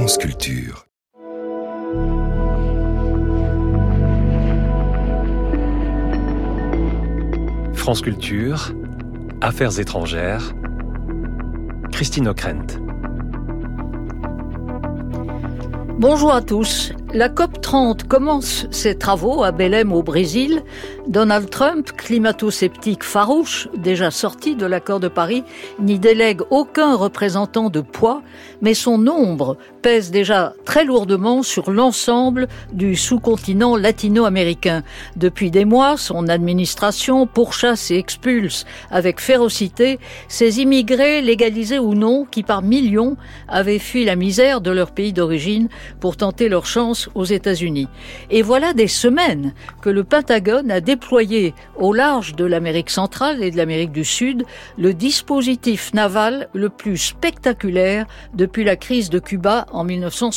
France Culture. France Culture, Affaires étrangères, Christine Ockrent. Bonjour à tous. La COP30 commence ses travaux à Belém au Brésil. Donald Trump, climato-sceptique farouche, déjà sorti de l'accord de Paris, n'y délègue aucun représentant de poids, mais son ombre pèse déjà très lourdement sur l'ensemble du sous-continent latino-américain. Depuis des mois, son administration pourchasse et expulse avec férocité ces immigrés, légalisés ou non, qui par millions avaient fui la misère de leur pays d'origine pour tenter leur chance aux États-Unis. Et voilà des semaines que le Pentagone a déployé au large de l'Amérique centrale et de l'Amérique du Sud le dispositif naval le plus spectaculaire depuis la crise de Cuba en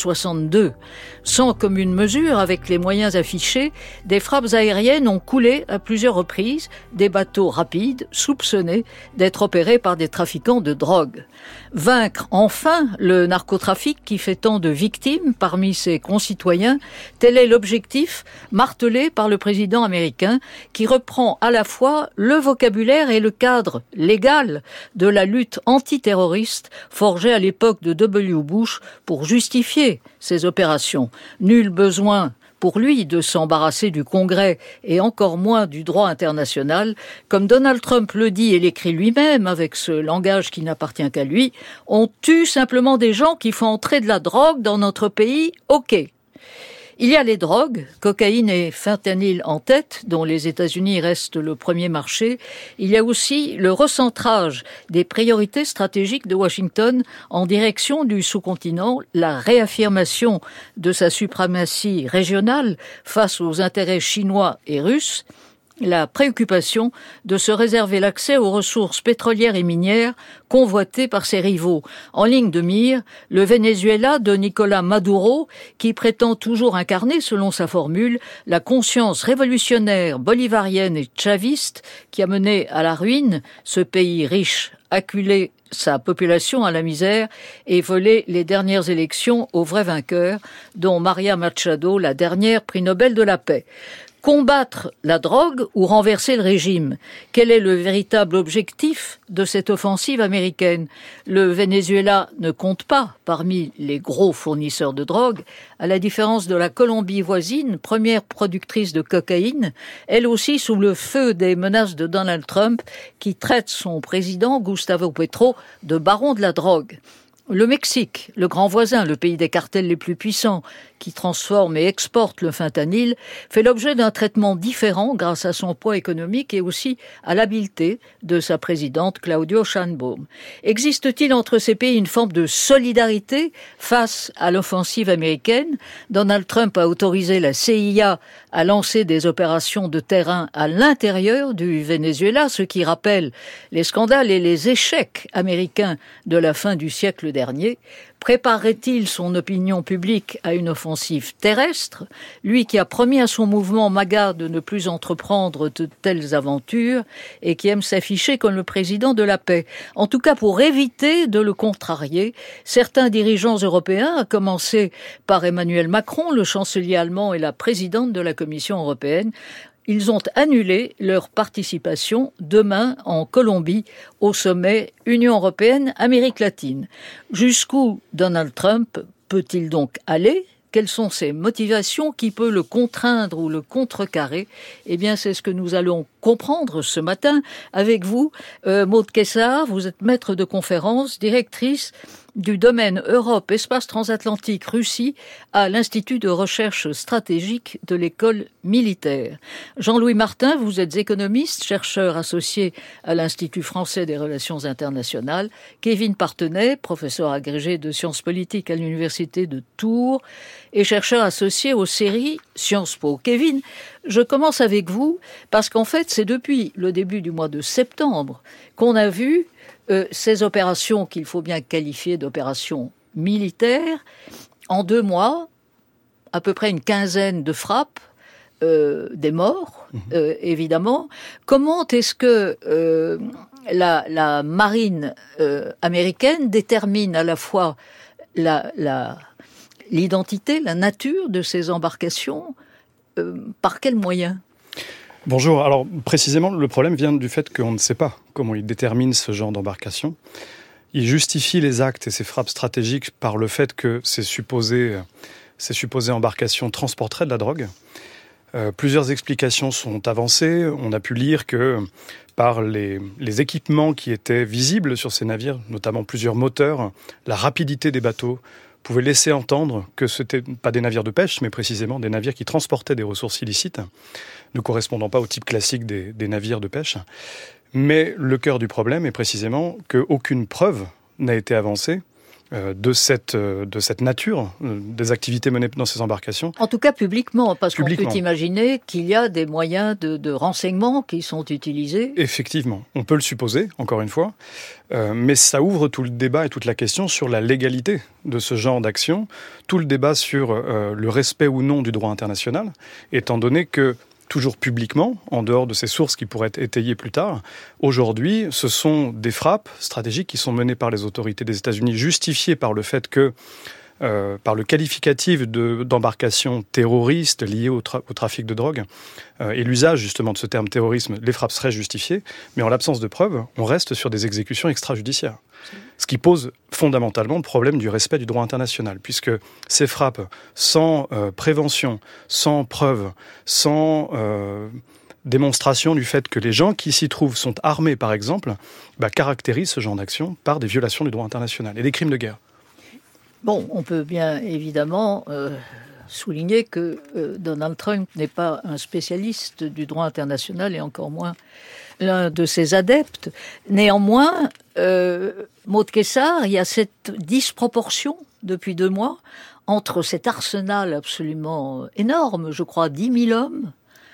1962. Sans commune mesure avec les moyens affichés, des frappes aériennes ont coulé à plusieurs reprises des bateaux rapides soupçonnés d'être opérés par des trafiquants de drogue. Vaincre enfin le narcotrafic qui fait tant de victimes parmi ses concitoyens, tel est l'objectif martelé par le président américain qui reprend à la fois le vocabulaire et le cadre légal de la lutte antiterroriste forgée à l'époque de W. Bush pour justifier ces opérations. Nul besoin pour lui de s'embarrasser du Congrès et encore moins du droit international. Comme Donald Trump le dit et l'écrit lui-même avec ce langage qui n'appartient qu'à lui, on tue simplement des gens qui font entrer de la drogue dans notre pays, ok. Il y a les drogues, cocaïne et fentanyl en tête, dont les États-Unis restent le premier marché. Il y a aussi le recentrage des priorités stratégiques de Washington en direction du sous-continent, la réaffirmation de sa suprématie régionale face aux intérêts chinois et russes, la préoccupation de se réserver l'accès aux ressources pétrolières et minières convoitées par ses rivaux. En ligne de mire, le Venezuela de Nicolás Maduro, qui prétend toujours incarner, selon sa formule, la conscience révolutionnaire bolivarienne et chaviste qui a mené à la ruine ce pays riche, acculé sa population à la misère et volé les dernières élections aux vrais vainqueurs, dont Maria Machado, la dernière prix Nobel de la paix. Combattre la drogue ou renverser le régime? Quel est le véritable objectif de cette offensive américaine? Le Venezuela ne compte pas parmi les gros fournisseurs de drogue, à la différence de la Colombie voisine, première productrice de cocaïne, elle aussi sous le feu des menaces de Donald Trump, qui traite son président, Gustavo Petro, de baron de la drogue. Le Mexique, le grand voisin, le pays des cartels les plus puissants, qui transforme et exporte le fentanyl, fait l'objet d'un traitement différent grâce à son poids économique et aussi à l'habileté de sa présidente Claudia Sheinbaum. Existe-t-il entre ces pays une forme de solidarité face à l'offensive américaine? Donald Trump a autorisé la CIA à lancer des opérations de terrain à l'intérieur du Venezuela, ce qui rappelle les scandales et les échecs américains de la fin du siècle dernier. Préparerait-il son opinion publique à une offensive terrestre, lui qui a promis à son mouvement MAGA de ne plus entreprendre de telles aventures et qui aime s'afficher comme le président de la paix? En tout cas, pour éviter de le contrarier, certains dirigeants européens, à commencer par Emmanuel Macron, le chancelier allemand et la présidente de la Commission européenne, ils ont annulé leur participation demain en Colombie au sommet Union européenne-Amérique latine. Jusqu'où Donald Trump peut-il donc aller ? Quelles sont ses motivations? Qui peut le contraindre ou le contrecarrer? Eh bien, c'est ce que nous allons comprendre ce matin avec vous. Maude Kessar, vous êtes maître de conférence, directrice du domaine Europe, Espace transatlantique, Russie à l'Institut de recherche stratégique de l'école militaire. Jean-Louis Martin, vous êtes économiste, chercheur associé à l'Institut français des relations internationales. Kevin Partenay, professeur agrégé de sciences politiques à l'Université de Tours et chercheur associé aux séries Sciences Po. Kevin, je commence avec vous parce qu'en fait, c'est depuis le début du mois de septembre qu'on a vu ces opérations qu'il faut bien qualifier d'opérations militaires. En 2 mois, à peu près une quinzaine de frappes, des morts, évidemment. Comment est-ce que la marine américaine détermine à la fois la l'identité, la nature de ces embarcations. Par quels moyens ? Bonjour. Alors, précisément, le problème vient du fait qu'on ne sait pas comment ils déterminent ce genre d'embarcation. Ils justifient les actes et ces frappes stratégiques par le fait que ces supposées embarcations transporteraient de la drogue. Plusieurs explications sont avancées. On a pu lire que par les équipements qui étaient visibles sur ces navires, notamment plusieurs moteurs, la rapidité des bateaux pouvait laisser entendre que ce n'étaient pas des navires de pêche, mais précisément des navires qui transportaient des ressources illicites, ne correspondant pas au type classique des navires de pêche. Mais le cœur du problème est précisément qu'aucune preuve n'a été avancée de cette nature des activités menées dans ces embarcations. En tout cas publiquement, parce qu'on peut imaginer qu'il y a des moyens de renseignement qui sont utilisés. Effectivement, on peut le supposer, encore une fois, mais ça ouvre tout le débat et toute la question sur la légalité de ce genre d'action, tout le débat sur le respect ou non du droit international, étant donné que toujours publiquement, en dehors de ces sources qui pourraient être étayées plus tard. Aujourd'hui, ce sont des frappes stratégiques qui sont menées par les autorités des États-Unis, justifiées par le fait que, par le qualificatif d'embarcation terroriste liée au trafic de drogue, et l'usage justement de ce terme terrorisme, les frappes seraient justifiées, mais en l'absence de preuves, on reste sur des exécutions extrajudiciaires. Ce qui pose fondamentalement le problème du respect du droit international, puisque ces frappes sans prévention, sans preuve, sans démonstration du fait que les gens qui s'y trouvent sont armés, par exemple, caractérisent ce genre d'action par des violations du droit international et des crimes de guerre. Bon, on peut bien évidemment souligner que Donald Trump n'est pas un spécialiste du droit international et encore moins l'un de ses adeptes. Néanmoins, Maud Kessar, il y a cette disproportion depuis 2 mois entre cet arsenal absolument énorme, je crois 10 000 hommes,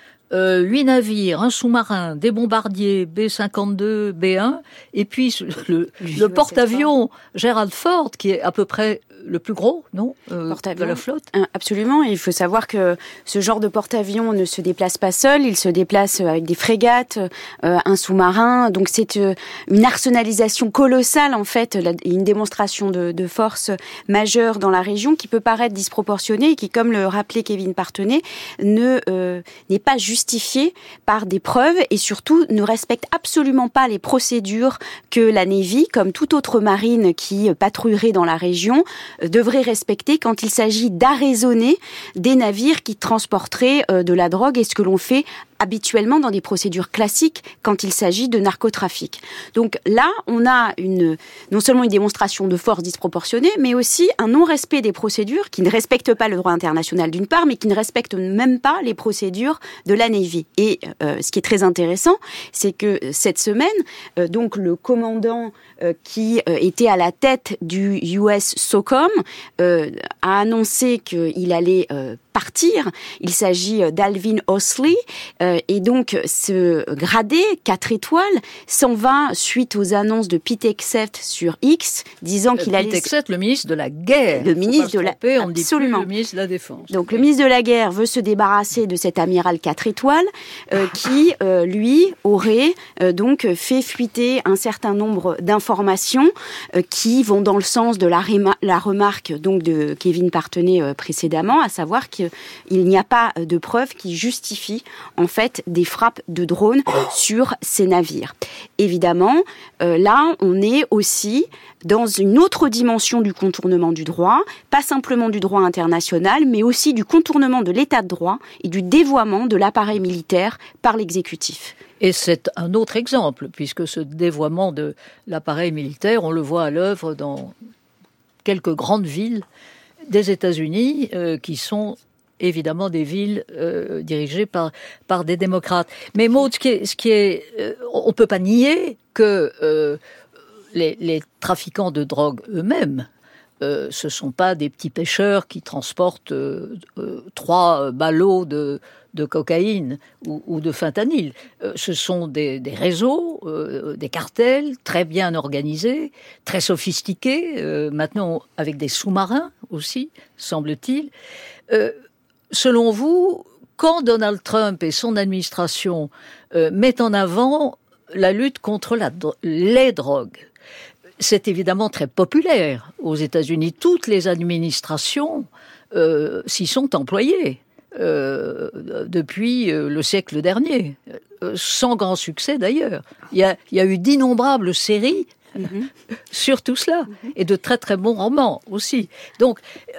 8 navires, un sous-marin, des bombardiers B-52, B-1, et puis le porte-avions Gerald Ford, qui est à peu près le plus gros, non, de la flotte. Absolument. Il faut savoir que ce genre de porte-avions ne se déplace pas seul. Il se déplace avec des frégates, un sous-marin. Donc c'est une arsenalisation colossale, en fait, une démonstration de force majeure dans la région qui peut paraître disproportionnée et qui, comme le rappelait Kevin Partenay, n'est pas justifiée par des preuves et surtout ne respecte absolument pas les procédures que la Navy, comme toute autre marine qui patrouillerait dans la région, devrait respecter quand il s'agit d'arraisonner des navires qui transporteraient de la drogue, et ce que l'on fait habituellement dans des procédures classiques quand il s'agit de narcotrafic. Donc là, on a non seulement une démonstration de force disproportionnée, mais aussi un non-respect des procédures qui ne respectent pas le droit international d'une part, mais qui ne respectent même pas les procédures de la Navy. Et ce qui est très intéressant, c'est que cette semaine, donc le commandant qui était à la tête du US SOCOM a annoncé qu'il allait partir. Il s'agit d'Alvin Osley, et donc ce gradé 4 étoiles s'en va suite aux annonces de Pete Hegseth sur X, disant qu'il allait... Pete Hegseth, le ministre de la guerre. Le ministre de la... On dit plus le ministre de la Défense. Donc le ministre de la guerre veut se débarrasser de cet amiral 4 étoiles qui, lui, aurait donc fait fuiter un certain nombre d'informations qui vont dans le sens de la remarque donc de Kevin Partenay précédemment, à savoir qu'il n'y a pas de preuves qui justifient en fait des frappes de drones sur ces navires. Évidemment, là, on est aussi dans une autre dimension du contournement du droit, pas simplement du droit international, mais aussi du contournement de l'état de droit et du dévoiement de l'appareil militaire par l'exécutif. Et c'est un autre exemple, puisque ce dévoiement de l'appareil militaire, on le voit à l'œuvre dans quelques grandes villes des États-Unis qui sont évidemment des villes dirigées par des démocrates. Mais Maud, on peut pas nier que les trafiquants de drogue eux-mêmes, ce sont pas des petits pêcheurs qui transportent 3 ballots de cocaïne ou de fentanyl. Ce sont des réseaux, des cartels très bien organisés, très sophistiqués, maintenant avec des sous-marins aussi, semble-t-il. Selon vous, quand Donald Trump et son administration mettent en avant la lutte contre les drogues, c'est évidemment très populaire aux États-Unis. Toutes les administrations s'y sont employées depuis le siècle dernier, sans grand succès d'ailleurs. Il y a eu d'innombrables séries sur tout cela, et de très très bons romans aussi. Donc,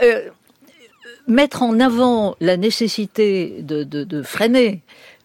mettre en avant la nécessité de freiner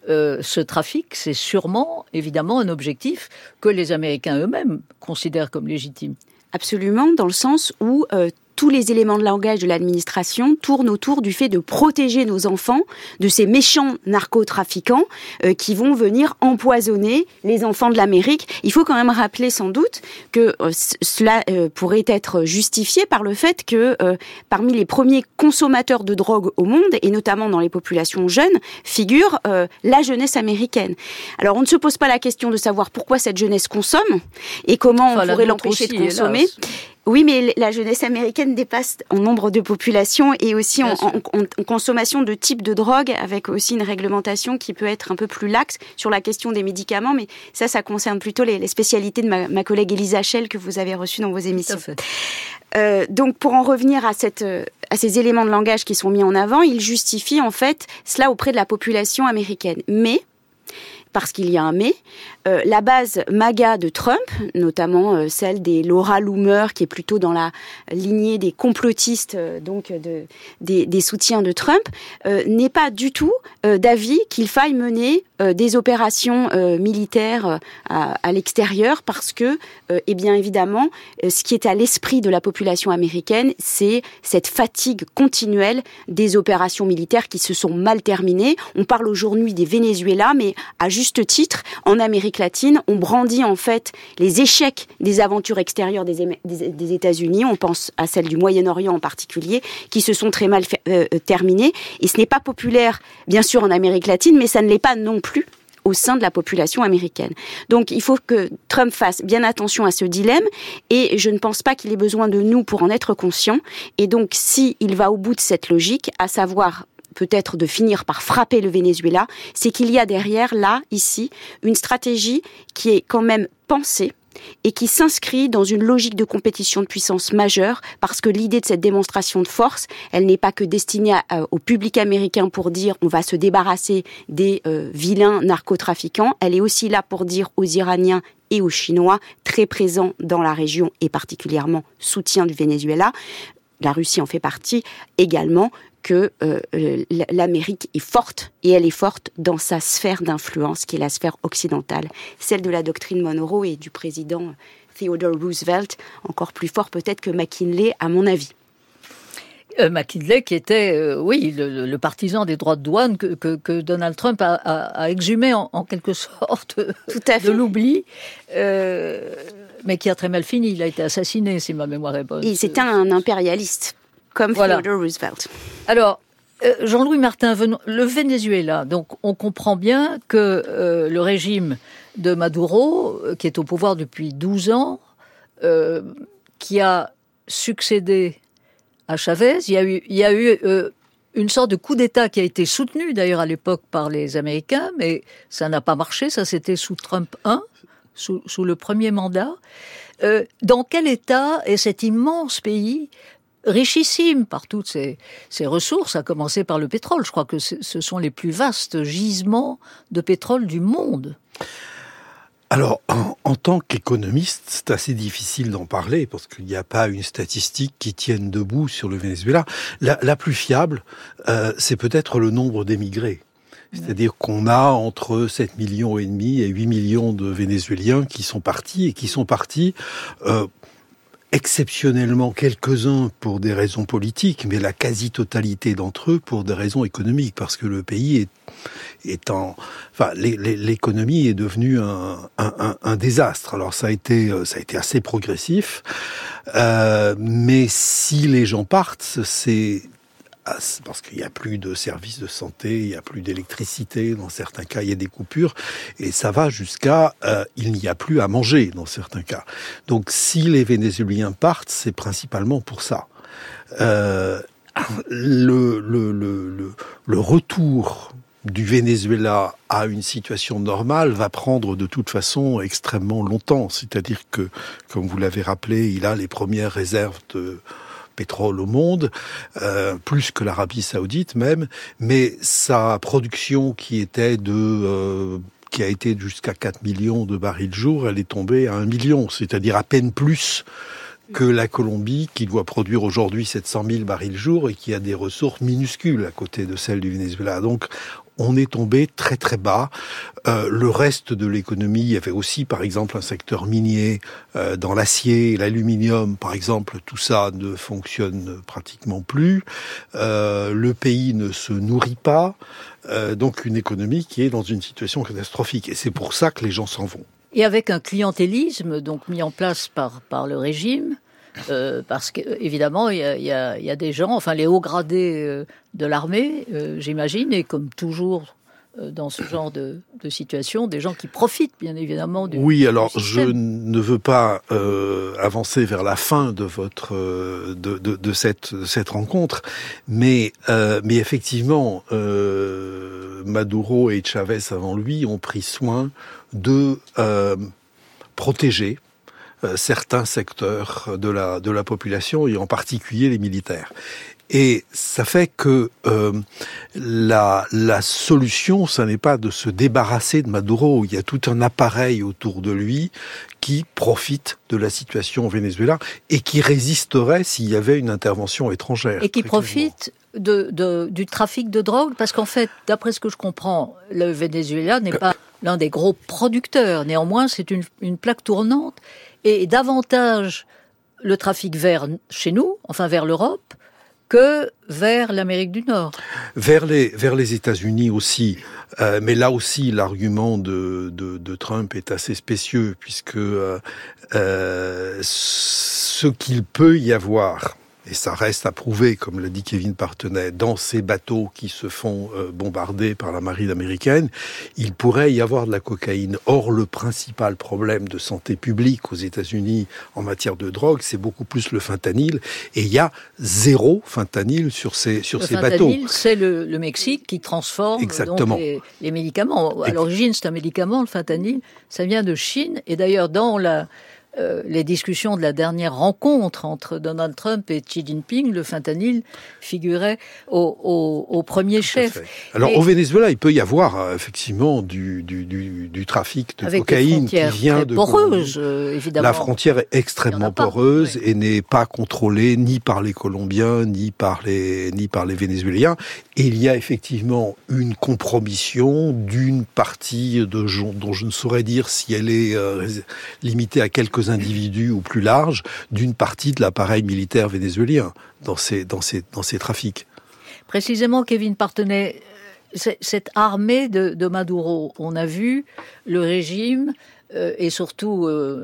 ce trafic, c'est sûrement, évidemment, un objectif que les Américains eux-mêmes considèrent comme légitime. Absolument, dans le sens où tous les éléments de langage de l'administration tournent autour du fait de protéger nos enfants de ces méchants narcotrafiquants qui vont venir empoisonner les enfants de l'Amérique. Il faut quand même rappeler sans doute que cela pourrait être justifié par le fait que parmi les premiers consommateurs de drogue au monde, et notamment dans les populations jeunes, figure la jeunesse américaine. Alors on ne se pose pas la question de savoir pourquoi cette jeunesse consomme et comment on pourrait l'empêcher de consommer. Oui, mais la jeunesse américaine dépasse en nombre de populations et aussi en consommation de types de drogue, avec aussi une réglementation qui peut être un peu plus laxe sur la question des médicaments. Mais ça concerne plutôt les spécialités de ma collègue Elisa Schell que vous avez reçue dans vos émissions. Tout à fait. Donc, pour en revenir à ces éléments de langage qui sont mis en avant, ils justifient en fait cela auprès de la population américaine. Mais, parce qu'il y a un mais, la base MAGA de Trump, notamment celle des Laura Loomer, qui est plutôt dans la lignée des complotistes, donc des soutiens de Trump, n'est pas du tout d'avis qu'il faille mener des opérations militaires à l'extérieur, parce que, eh bien évidemment, ce qui est à l'esprit de la population américaine, c'est cette fatigue continuelle des opérations militaires qui se sont mal terminées. On parle aujourd'hui des Venezuela, mais à juste titre, en Amérique latine, on brandit en fait les échecs des aventures extérieures des États-Unis. On pense à celles du Moyen-Orient en particulier, qui se sont très mal terminées. Et ce n'est pas populaire, bien sûr, en Amérique latine, mais ça ne l'est pas non plus au sein de la population américaine. Donc, il faut que Trump fasse bien attention à ce dilemme, et je ne pense pas qu'il ait besoin de nous pour en être conscient. Et donc, s'il va au bout de cette logique, à savoir peut-être de finir par frapper le Venezuela, c'est qu'il y a derrière, là, ici, une stratégie qui est quand même pensée et qui s'inscrit dans une logique de compétition de puissance majeure, parce que l'idée de cette démonstration de force, elle n'est pas que destinée au public américain pour dire on va se débarrasser des vilains narcotrafiquants, elle est aussi là pour dire aux Iraniens et aux Chinois, très présents dans la région et particulièrement soutien du Venezuela, la Russie en fait partie également, que l'Amérique est forte, et elle est forte dans sa sphère d'influence, qui est la sphère occidentale, celle de la doctrine Monroe et du président Theodore Roosevelt, encore plus fort peut-être que McKinley, à mon avis. McKinley qui était, le partisan des droits de douane que Donald Trump a exhumé en quelque sorte de l'oubli, mais qui a très mal fini. Il a été assassiné, si ma mémoire est bonne. C'était un impérialiste, comme Theodore Roosevelt. Alors, Jean-Louis Martin, le Venezuela, donc on comprend bien que le régime de Maduro, qui est au pouvoir depuis 12 ans, qui a succédé à Chavez, il y a eu une sorte de coup d'État qui a été soutenu d'ailleurs à l'époque par les Américains, mais ça n'a pas marché, ça c'était sous Trump 1, sous le premier mandat. Dans quel état est cet immense pays richissime par toutes ses ressources, à commencer par le pétrole. Je crois que ce sont les plus vastes gisements de pétrole du monde. Alors, en tant qu'économiste, c'est assez difficile d'en parler parce qu'il n'y a pas une statistique qui tienne debout sur le Venezuela. La plus fiable, c'est peut-être le nombre d'émigrés. C'est-à-dire qu'on a entre 7,5 millions et 8 millions de Vénézuéliens qui sont partis exceptionnellement quelques-uns pour des raisons politiques, mais la quasi-totalité d'entre eux pour des raisons économiques, parce que le pays l'économie est devenue un désastre. Alors ça a été assez progressif, mais si les gens partent, c'est parce qu'il n'y a plus de services de santé, il n'y a plus d'électricité, dans certains cas il y a des coupures, et ça va jusqu'à il n'y a plus à manger dans certains cas. Donc si les Vénézuéliens partent, c'est principalement pour ça. Le retour du Venezuela à une situation normale va prendre de toute façon extrêmement longtemps. C'est-à-dire que, comme vous l'avez rappelé, il a les premières réserves de pétrole au monde, plus que l'Arabie Saoudite même, mais sa production qui a été jusqu'à 4 millions de barils jour, elle est tombée à 1 million, c'est-à-dire à peine plus que la Colombie, qui doit produire aujourd'hui 700 000 barils jour et qui a des ressources minuscules à côté de celles du Venezuela. Donc, on est tombé très très bas. Le reste de l'économie, il y avait aussi par exemple un secteur minier dans l'acier, l'aluminium par exemple, tout ça ne fonctionne pratiquement plus. Le pays ne se nourrit pas, donc une économie qui est dans une situation catastrophique. Et c'est pour ça que les gens s'en vont. Et avec un clientélisme donc mis en place par le régime, parce qu'évidemment, il y a des gens, enfin les hauts gradés de l'armée, j'imagine, et comme toujours dans ce genre de situation, des gens qui profitent bien évidemment du Oui, alors du je ne veux pas avancer vers la fin de votre de cette rencontre, mais effectivement, Maduro et Chavez avant lui ont pris soin de protéger certains secteurs de la population, et en particulier les militaires. Et ça fait que la solution, ça n'est pas de se débarrasser de Maduro. Il y a tout un appareil autour de lui qui profite de la situation au Venezuela et qui résisterait s'il y avait une intervention étrangère. Et qui profite du trafic de drogue, parce qu'en fait, d'après ce que je comprends, le Venezuela n'est pas l'un des gros producteurs. Néanmoins, c'est une plaque tournante, et davantage le trafic vers chez nous, enfin vers l'Europe, que vers l'Amérique du Nord. Vers les États-Unis aussi, mais là aussi l'argument de Trump est assez spécieux, puisque ce qu'il peut y avoir, et ça reste à prouver, comme l'a dit Kevin Partenay, dans ces bateaux qui se font bombarder par la marine américaine, il pourrait y avoir de la cocaïne. Or, le principal problème de santé publique aux États-Unis en matière de drogue, c'est beaucoup plus le fentanyl, et il y a 0 fentanyl sur ces bateaux. Le fentanyl, c'est le Mexique qui transforme donc les médicaments. À l'origine, c'est un médicament, le fentanyl, ça vient de Chine, et d'ailleurs dans les discussions de la dernière rencontre entre Donald Trump et Xi Jinping, le fentanyl figurait au premier chef. Alors au Venezuela, il peut y avoir effectivement du trafic de cocaïne qui vient de poreuse, évidemment. La frontière est extrêmement poreuse et n'est pas contrôlée ni par les Colombiens ni par les Vénézuéliens. Et il y a effectivement une compromission d'une partie de gens dont je ne saurais dire si elle est limitée à quelques individus ou plus large, d'une partie de l'appareil militaire vénézuélien dans ces trafics. Précisément, Kevin Partenay, cette armée de Maduro, on a vu le régime et surtout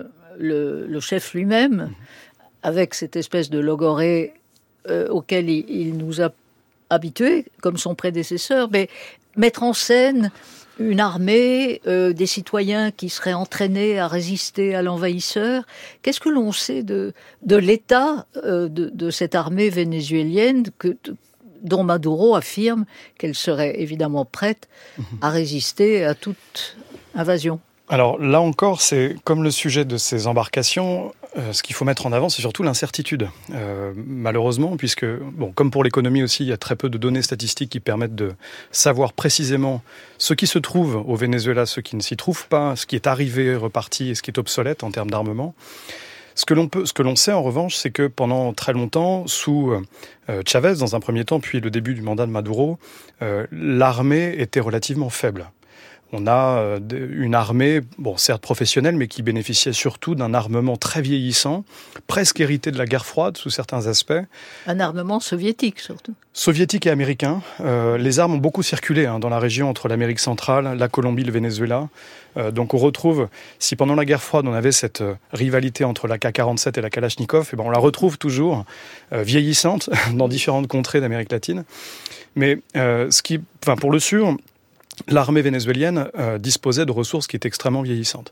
le chef lui-même, avec cette espèce de logorée auquel il nous a habitués, comme son prédécesseur, mais mettre en scène une armée, des citoyens qui seraient entraînés à résister à l'envahisseur. Qu'est-ce que l'on sait de l'état de cette armée vénézuélienne dont Maduro affirme qu'elle serait évidemment prête à résister à toute invasion? Alors là encore, c'est comme le sujet de ces embarcations, ce qu'il faut mettre en avant, c'est surtout l'incertitude. Malheureusement, puisque, comme pour l'économie aussi, il y a très peu de données statistiques qui permettent de savoir précisément ce qui se trouve au Venezuela, ce qui ne s'y trouve pas, ce qui est arrivé, reparti et ce qui est obsolète en termes d'armement. Ce que l'on sait en revanche, c'est que pendant très longtemps, sous Chavez dans un premier temps, puis le début du mandat de Maduro, l'armée était relativement faible. On a une armée, certes professionnelle, mais qui bénéficiait surtout d'un armement très vieillissant, presque hérité de la guerre froide sous certains aspects. Un armement soviétique surtout. Soviétique et américain. Les armes ont beaucoup circulé dans la région entre l'Amérique centrale, la Colombie, le Venezuela. Donc on retrouve, si pendant la guerre froide on avait cette rivalité entre la K-47 et la Kalachnikov, on la retrouve toujours vieillissante dans différentes contrées d'Amérique latine. Mais pour le sûr, l'armée vénézuélienne disposait de ressources qui étaient extrêmement vieillissantes.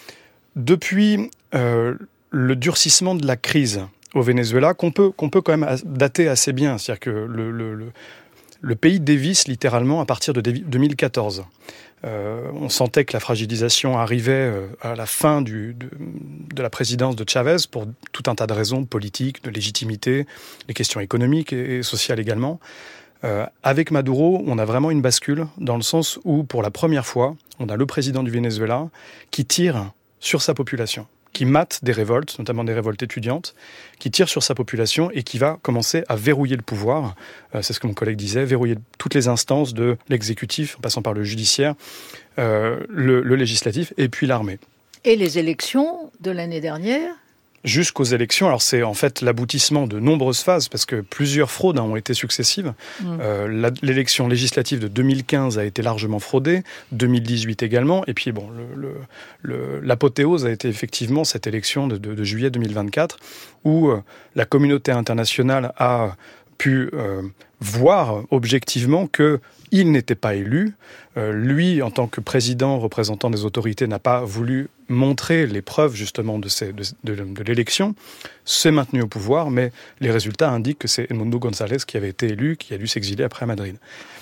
Depuis le durcissement de la crise au Venezuela, qu'on peut quand même dater assez bien, c'est-à-dire que le pays dévisse littéralement à partir de 2014. On sentait que la fragilisation arrivait à la fin de la présidence de Chavez pour tout un tas de raisons politiques, de légitimité, les questions économiques et sociales également. Avec Maduro, on a vraiment une bascule dans le sens où, pour la première fois, on a le président du Venezuela qui tire sur sa population, qui mate des révoltes, notamment des révoltes étudiantes, qui tire sur sa population et qui va commencer à verrouiller le pouvoir. C'est ce que mon collègue disait, verrouiller toutes les instances de l'exécutif, en passant par le judiciaire, le législatif et puis l'armée. Et les élections de l'année dernière ? Jusqu'aux élections, alors c'est en fait l'aboutissement de nombreuses phases, parce que plusieurs fraudes ont été successives. L'élection législative de 2015 a été largement fraudée, 2018 également, et puis bon, l'apothéose a été effectivement cette élection de juillet 2024, où la communauté internationale a pu voir objectivement qu'il n'était pas élu. Lui, en tant que président, représentant des autorités, n'a pas voulu montrer les preuves justement de l'élection. S'est maintenu au pouvoir, mais les résultats indiquent que c'est Edmundo González qui avait été élu, qui a dû s'exiler après à Madrid.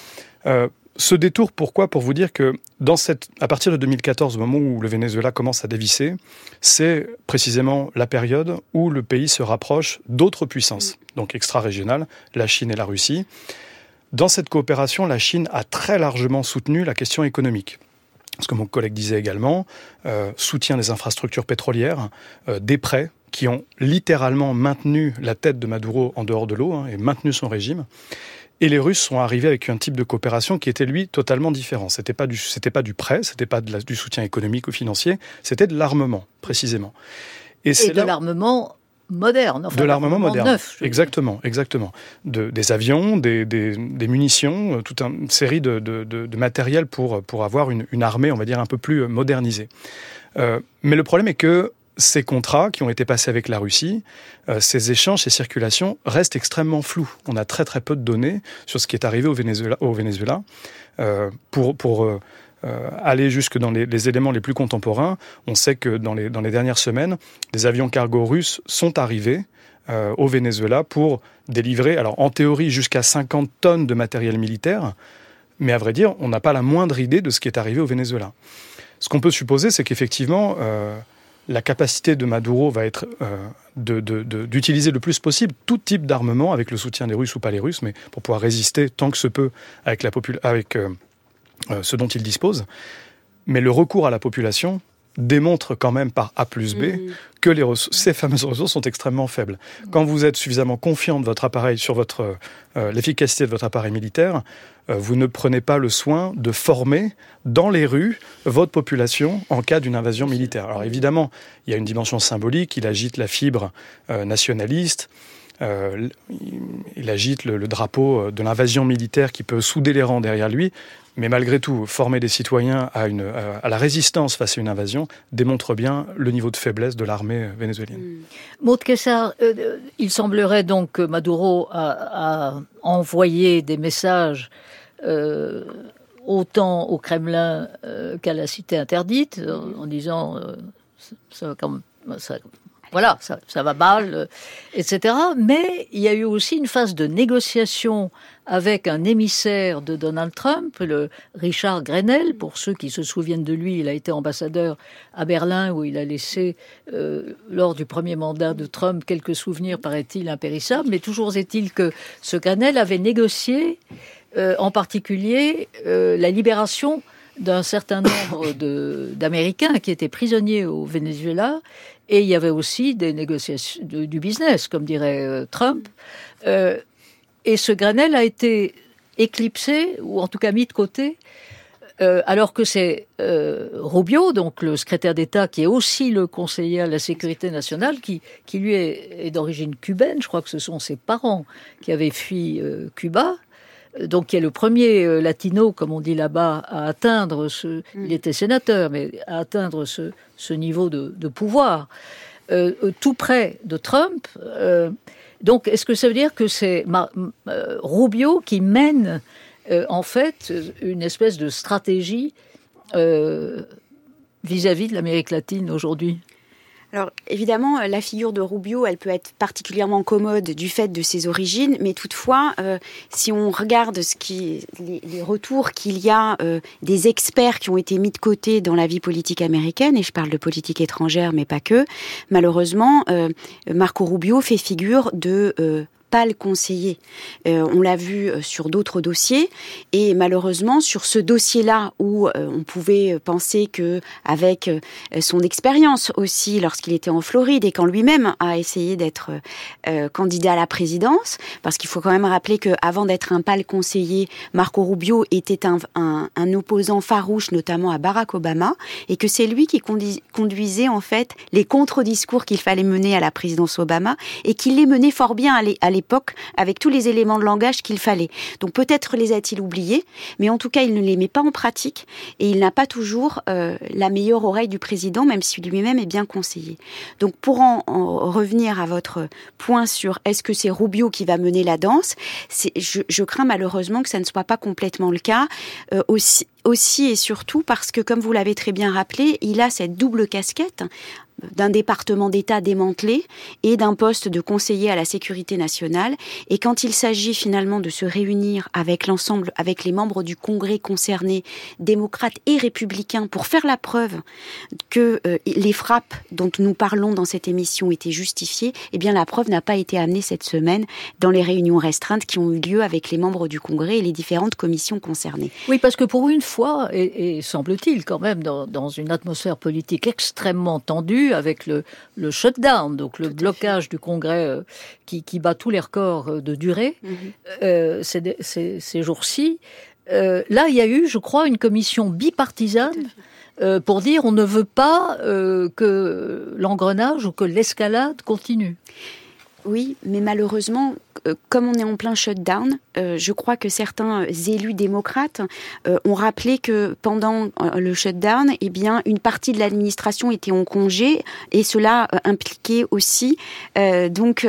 Ce détour, pourquoi ? Pour vous dire que à partir de 2014, au moment où le Venezuela commence à dévisser, c'est précisément la période où le pays se rapproche d'autres puissances, donc extra-régionales, la Chine et la Russie. Dans cette coopération, la Chine a très largement soutenu la question économique. Ce que mon collègue disait également, soutien des infrastructures pétrolières, des prêts qui ont littéralement maintenu la tête de Maduro en dehors de l'eau et maintenu son régime. Et les Russes sont arrivés avec un type de coopération qui était, lui, totalement différent. C'était pas du prêt, c'était pas du soutien économique ou financier, c'était de l'armement, précisément. Et de l'armement moderne, de l'armement moderne, neuf. Exactement. Des avions, des munitions, toute une série de matériel pour avoir une armée, on va dire, un peu plus modernisée. Mais le problème est que ces contrats qui ont été passés avec la Russie, ces échanges, ces circulations restent extrêmement flous. On a très très peu de données sur ce qui est arrivé au Venezuela. Pour aller jusque dans les éléments les plus contemporains, on sait que dans les dernières semaines, des avions cargo russes sont arrivés au Venezuela pour délivrer, alors en théorie, jusqu'à 50 tonnes de matériel militaire, mais à vrai dire, on n'a pas la moindre idée de ce qui est arrivé au Venezuela. Ce qu'on peut supposer, c'est qu'effectivement, la capacité de Maduro va être d'utiliser le plus possible tout type d'armement, avec le soutien des Russes ou pas les Russes, mais pour pouvoir résister tant que se peut avec ce dont il dispose. Mais le recours à la population démontre quand même par A plus B que ces fameuses ressources sont extrêmement faibles. Quand vous êtes suffisamment confiant de votre appareil sur l'efficacité de votre appareil militaire, vous ne prenez pas le soin de former dans les rues votre population en cas d'une invasion militaire. Alors évidemment, il y a une dimension symbolique, il agite la fibre nationaliste, il agite le drapeau de l'invasion militaire qui peut souder les rangs derrière lui, mais malgré tout, former des citoyens à la résistance face à une invasion démontre bien le niveau de faiblesse de l'armée vénézuélienne. Maud Kessar, il semblerait donc que Maduro a envoyé des messages autant au Kremlin qu'à la cité interdite, en disant ça va mal, etc. Mais il y a eu aussi une phase de négociation avec un émissaire de Donald Trump, le Richard Grenell. Pour ceux qui se souviennent de lui, il a été ambassadeur à Berlin, où il a laissé, lors du premier mandat de Trump, quelques souvenirs, paraît-il, impérissables. Mais toujours est-il que ce Grenell avait négocié, en particulier, la libération d'un certain nombre d'Américains qui étaient prisonniers au Venezuela. Et il y avait aussi des négociations du business, comme dirait Trump. Et ce Grenell a été éclipsé, ou en tout cas mis de côté, alors que c'est Rubio, donc le secrétaire d'État, qui est aussi le conseiller à la sécurité nationale, qui lui est d'origine cubaine. Je crois que ce sont ses parents qui avaient fui Cuba. Donc, qui est le premier latino, comme on dit là-bas, à atteindre il était sénateur, mais à atteindre ce niveau de pouvoir, tout près de Trump. Donc, est-ce que ça veut dire que c'est Rubio qui mène, en fait, une espèce de stratégie vis-à-vis de l'Amérique latine aujourd'hui ? Alors évidemment, la figure de Rubio, elle peut être particulièrement commode du fait de ses origines, mais toutefois, si on regarde les retours qu'il y a des experts qui ont été mis de côté dans la vie politique américaine, et je parle de politique étrangère, mais pas que, malheureusement, Marco Rubio fait figure de pâle conseiller. On l'a vu sur d'autres dossiers, et malheureusement sur ce dossier-là où on pouvait penser que avec son expérience aussi lorsqu'il était en Floride et quand lui-même a essayé d'être candidat à la présidence, parce qu'il faut quand même rappeler qu'avant d'être un pâle conseiller, Marco Rubio était un opposant farouche notamment à Barack Obama, et que c'est lui qui conduisait en fait les contre-discours qu'il fallait mener à la présidence Obama, et qu'il les menait fort bien à l'époque avec tous les éléments de langage qu'il fallait. Donc peut-être les a-t-il oubliés, mais en tout cas il ne les met pas en pratique et il n'a pas toujours la meilleure oreille du président, même si lui-même est bien conseillé. Donc pour en revenir à votre point sur est-ce que c'est Rubio qui va mener la danse, je crains malheureusement que ça ne soit pas complètement le cas, aussi et surtout parce que, comme vous l'avez très bien rappelé, il a cette double casquette d'un département d'État démantelé et d'un poste de conseiller à la sécurité nationale. Et quand il s'agit finalement de se réunir avec l'ensemble, avec les membres du Congrès concernés, démocrates et républicains, pour faire la preuve que les frappes dont nous parlons dans cette émission étaient justifiées, eh bien la preuve n'a pas été amenée cette semaine dans les réunions restreintes qui ont eu lieu avec les membres du Congrès et les différentes commissions concernées. Oui, parce que pour une fois, et semble-t-il quand même dans une atmosphère politique extrêmement tendue, avec le shutdown, donc le blocage du Congrès qui bat tous les records de durée ces jours-ci. Là, il y a eu, je crois, une commission bipartisane pour dire on ne veut pas que l'engrenage ou que l'escalade continue. Oui, mais malheureusement, comme on est en plein shutdown, je crois que certains élus démocrates ont rappelé que pendant le shutdown, eh bien, une partie de l'administration était en congé, et cela impliquait aussi donc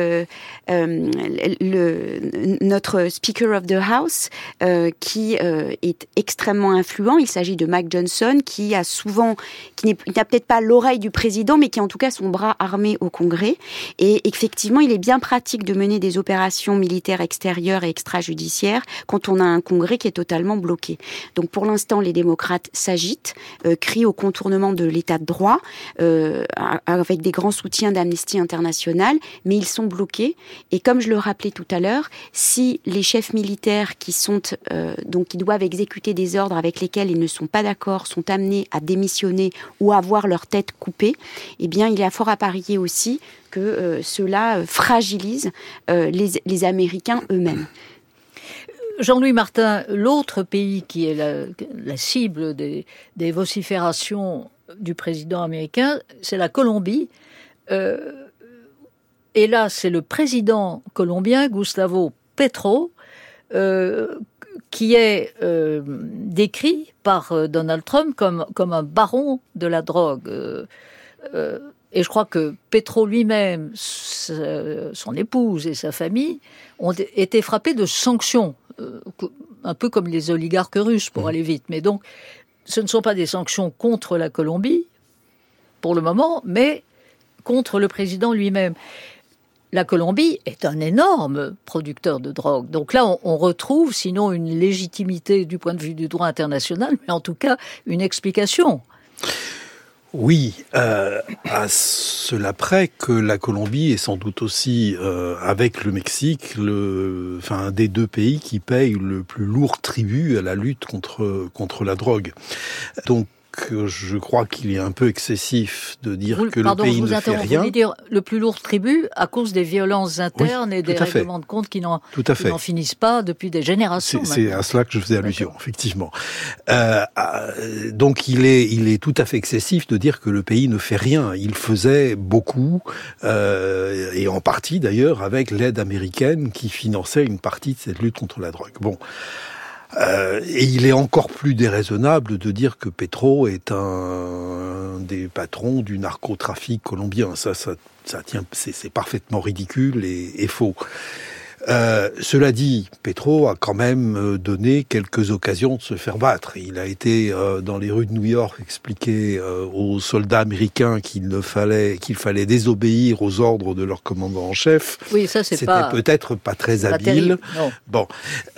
notre Speaker of the House qui est extrêmement influent. Il s'agit de Mike Johnson, qui n'a peut-être pas l'oreille du président, mais qui a en tout cas son bras armé au Congrès. Et effectivement, il est bien pratique de mener des opérations militaires extérieures et extrajudiciaires quand on a un Congrès qui est totalement bloqué. Donc pour l'instant, les démocrates s'agitent, crient au contournement de l'état de droit, avec des grands soutiens d'Amnesty International, mais ils sont bloqués. Et comme je le rappelais tout à l'heure, si les chefs militaires qui doivent exécuter des ordres avec lesquels ils ne sont pas d'accord sont amenés à démissionner ou à voir leur tête coupée, eh bien il y a fort à parier aussi que cela fragilise les Américains eux-mêmes. Jean-Louis Martin, l'autre pays qui est la cible des vociférations du président américain, c'est la Colombie. Et là, c'est le président colombien, Gustavo Petro, qui est décrit par Donald Trump comme un baron de la drogue. Et je crois que Petro lui-même, son épouse et sa famille ont été frappés de sanctions, un peu comme les oligarques russes pour aller vite. Mais donc, ce ne sont pas des sanctions contre la Colombie, pour le moment, mais contre le président lui-même. La Colombie est un énorme producteur de drogue. Donc là, on retrouve, sinon une légitimité du point de vue du droit international, mais en tout cas une explication. Oui, à cela près que la Colombie est sans doute aussi, avec le Mexique, un des deux pays qui payent le plus lourd tribut à la lutte contre la drogue. Donc, je crois qu'il est un peu excessif de dire que le pays ne fait rien. Vous voulez dire le plus lourd tribut à cause des violences internes et des règlements de compte qui n'en finissent pas depuis des générations. C'est à cela que je faisais allusion, effectivement. Donc il est tout à fait excessif de dire que le pays ne fait rien. Il faisait beaucoup, et en partie d'ailleurs avec l'aide américaine qui finançait une partie de cette lutte contre la drogue. Bon. Et il est encore plus déraisonnable de dire que Petro est un des patrons du narcotrafic colombien. Ça tient, c'est parfaitement ridicule et faux. Cela dit, Petro a quand même donné quelques occasions de se faire battre. Il a été dans les rues de New York expliquer aux soldats américains qu'il fallait désobéir aux ordres de leur commandant en chef. Oui, ça c'était peut-être pas très habile. Terrible, non. Bon,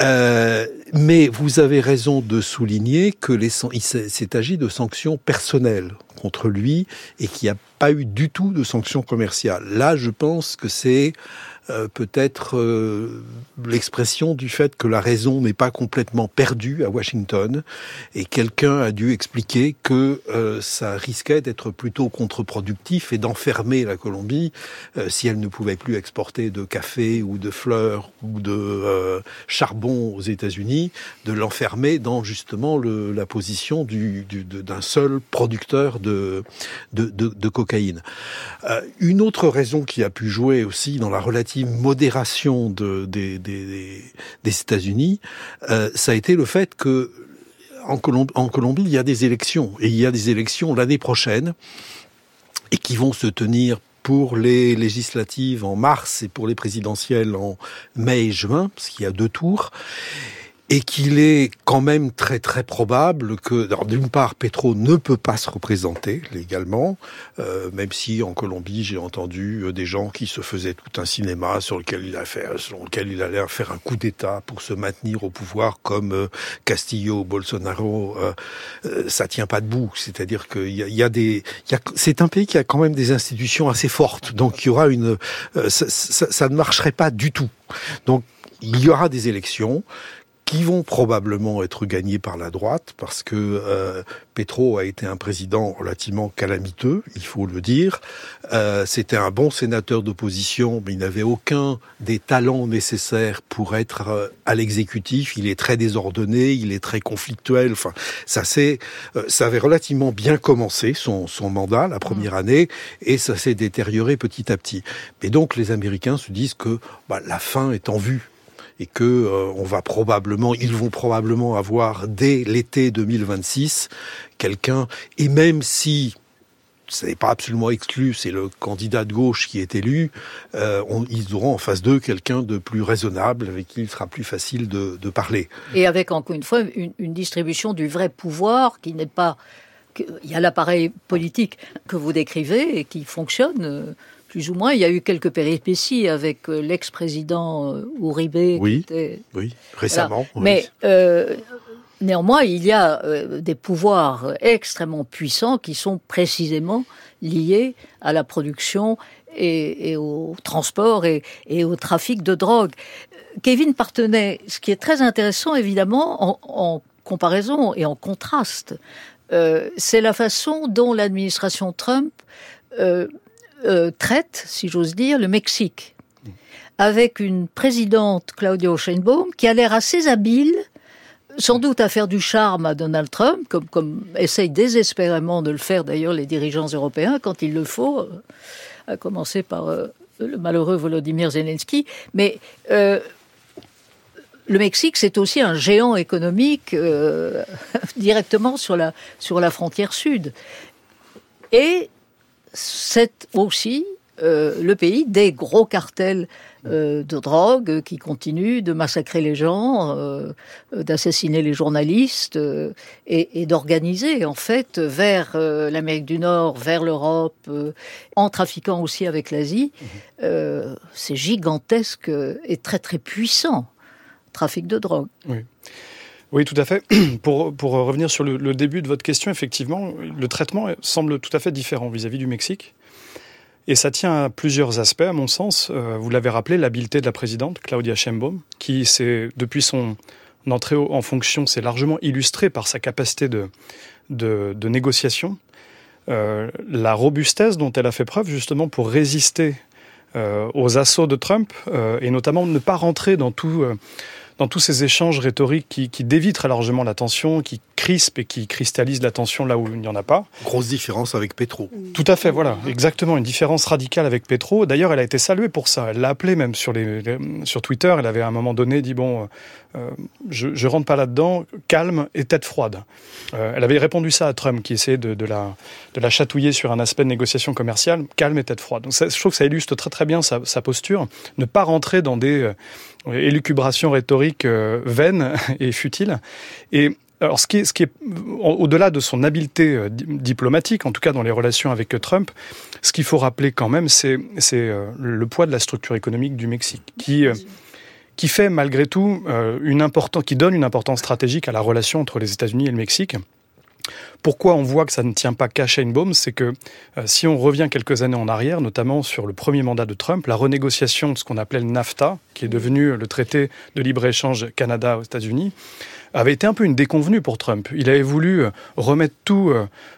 mais vous avez raison de souligner que il s'est agi de sanctions personnelles contre lui et qu'il n'y a pas eu du tout de sanctions commerciales. Là, je pense que c'est peut-être l'expression du fait que la raison n'est pas complètement perdue à Washington et quelqu'un a dû expliquer que ça risquait d'être plutôt contre-productif et d'enfermer la Colombie si elle ne pouvait plus exporter de café ou de fleurs ou de charbon aux États-Unis, de l'enfermer dans justement la position d'un seul producteur de cocaïne. Une autre raison qui a pu jouer aussi dans la relative modération des États-Unis, ça a été le fait que en Colombie, il y a des élections, et il y a des élections l'année prochaine, et qui vont se tenir pour les législatives en mars et pour les présidentielles en mai et juin, parce qu'il y a 2 tours. Et qu'il est quand même très très probable que, d'une part, Petro ne peut pas se représenter légalement, même si en Colombie j'ai entendu des gens qui se faisaient tout un cinéma selon lequel il allait faire un coup d'État pour se maintenir au pouvoir, comme Castillo, Bolsonaro. Ça tient pas debout, c'est-à-dire qu'il c'est un pays qui a quand même des institutions assez fortes, donc il y aura ça ne marcherait pas du tout. Donc il y aura des élections qui vont probablement être gagnés par la droite, parce que Petro a été un président relativement calamiteux, il faut le dire. C'était un bon sénateur d'opposition, mais il n'avait aucun des talents nécessaires pour être à l'exécutif. Il est très désordonné, il est très conflictuel. Enfin, ça avait relativement bien commencé son mandat, la première année, et ça s'est détérioré petit à petit. Mais donc les Américains se disent que la fin est en vue. Et que ils vont probablement avoir dès l'été 2026 quelqu'un, et même si ce n'est pas absolument exclu, c'est le candidat de gauche qui est élu, ils auront en face d'eux quelqu'un de plus raisonnable, avec qui il sera plus facile de parler. Et avec, encore une fois, une distribution du vrai pouvoir qui n'est pas... Il y a l'appareil politique que vous décrivez et qui fonctionne... plus ou moins. Il y a eu quelques péripéties avec l'ex-président Uribe. Oui, récemment. Voilà. Mais néanmoins, il y a des pouvoirs extrêmement puissants qui sont précisément liés à la production et au transport et au trafic de drogue. Kevin Partenay, ce qui est très intéressant, évidemment, en comparaison et en contraste, c'est la façon dont l'administration Trump traite, si j'ose dire, le Mexique, avec une présidente, Claudia Sheinbaum, qui a l'air assez habile, sans doute à faire du charme à Donald Trump, comme essayent désespérément de le faire d'ailleurs les dirigeants européens quand il le faut, à commencer par le malheureux Volodymyr Zelensky. Mais le Mexique, c'est aussi un géant économique directement sur la frontière sud. Et c'est aussi le pays des gros cartels de drogue qui continuent de massacrer les gens, d'assassiner les journalistes et d'organiser en fait vers l'Amérique du Nord, vers l'Europe, en trafiquant aussi avec l'Asie. C'est gigantesque et très très puissant, trafic de drogue. Oui, tout à fait. Pour revenir sur le début de votre question, effectivement, le traitement semble tout à fait différent vis-à-vis du Mexique. Et ça tient à plusieurs aspects, à mon sens. Vous l'avez rappelé, l'habileté de la présidente, Claudia Sheinbaum, qui, depuis son entrée en fonction, s'est largement illustrée par sa capacité de négociation. La robustesse dont elle a fait preuve, justement, pour résister aux assauts de Trump, et notamment ne pas rentrer dans tous ces échanges rhétoriques qui dévient très largement l'attention, qui crispe et qui cristallise l'attention là où il n'y en a pas. Grosse différence avec Petro. Tout à fait, voilà, exactement, une différence radicale avec Petro. D'ailleurs, elle a été saluée pour ça. Elle l'a appelé même sur Twitter. Elle avait à un moment donné dit je rentre pas là-dedans, calme et tête froide. Elle avait répondu ça à Trump qui essayait de la chatouiller sur un aspect de négociation commerciale, calme et tête froide. Donc je trouve que ça illustre très très bien sa posture. Ne pas rentrer dans des élucubrations rhétoriques vaines et futiles. Et alors, ce qui est au-delà de son habileté diplomatique, en tout cas dans les relations avec Trump, ce qu'il faut rappeler quand même, c'est le poids de la structure économique du Mexique, qui fait malgré tout qui donne une importance stratégique à la relation entre les États-Unis et le Mexique. Pourquoi on voit que ça ne tient pas qu'à Sheinbaum, c'est que si on revient quelques années en arrière, notamment sur le premier mandat de Trump, la renégociation de ce qu'on appelait le NAFTA, qui est devenu le traité de libre-échange Canada aux États-Unis, avait été un peu une déconvenue pour Trump. Il avait voulu remettre tout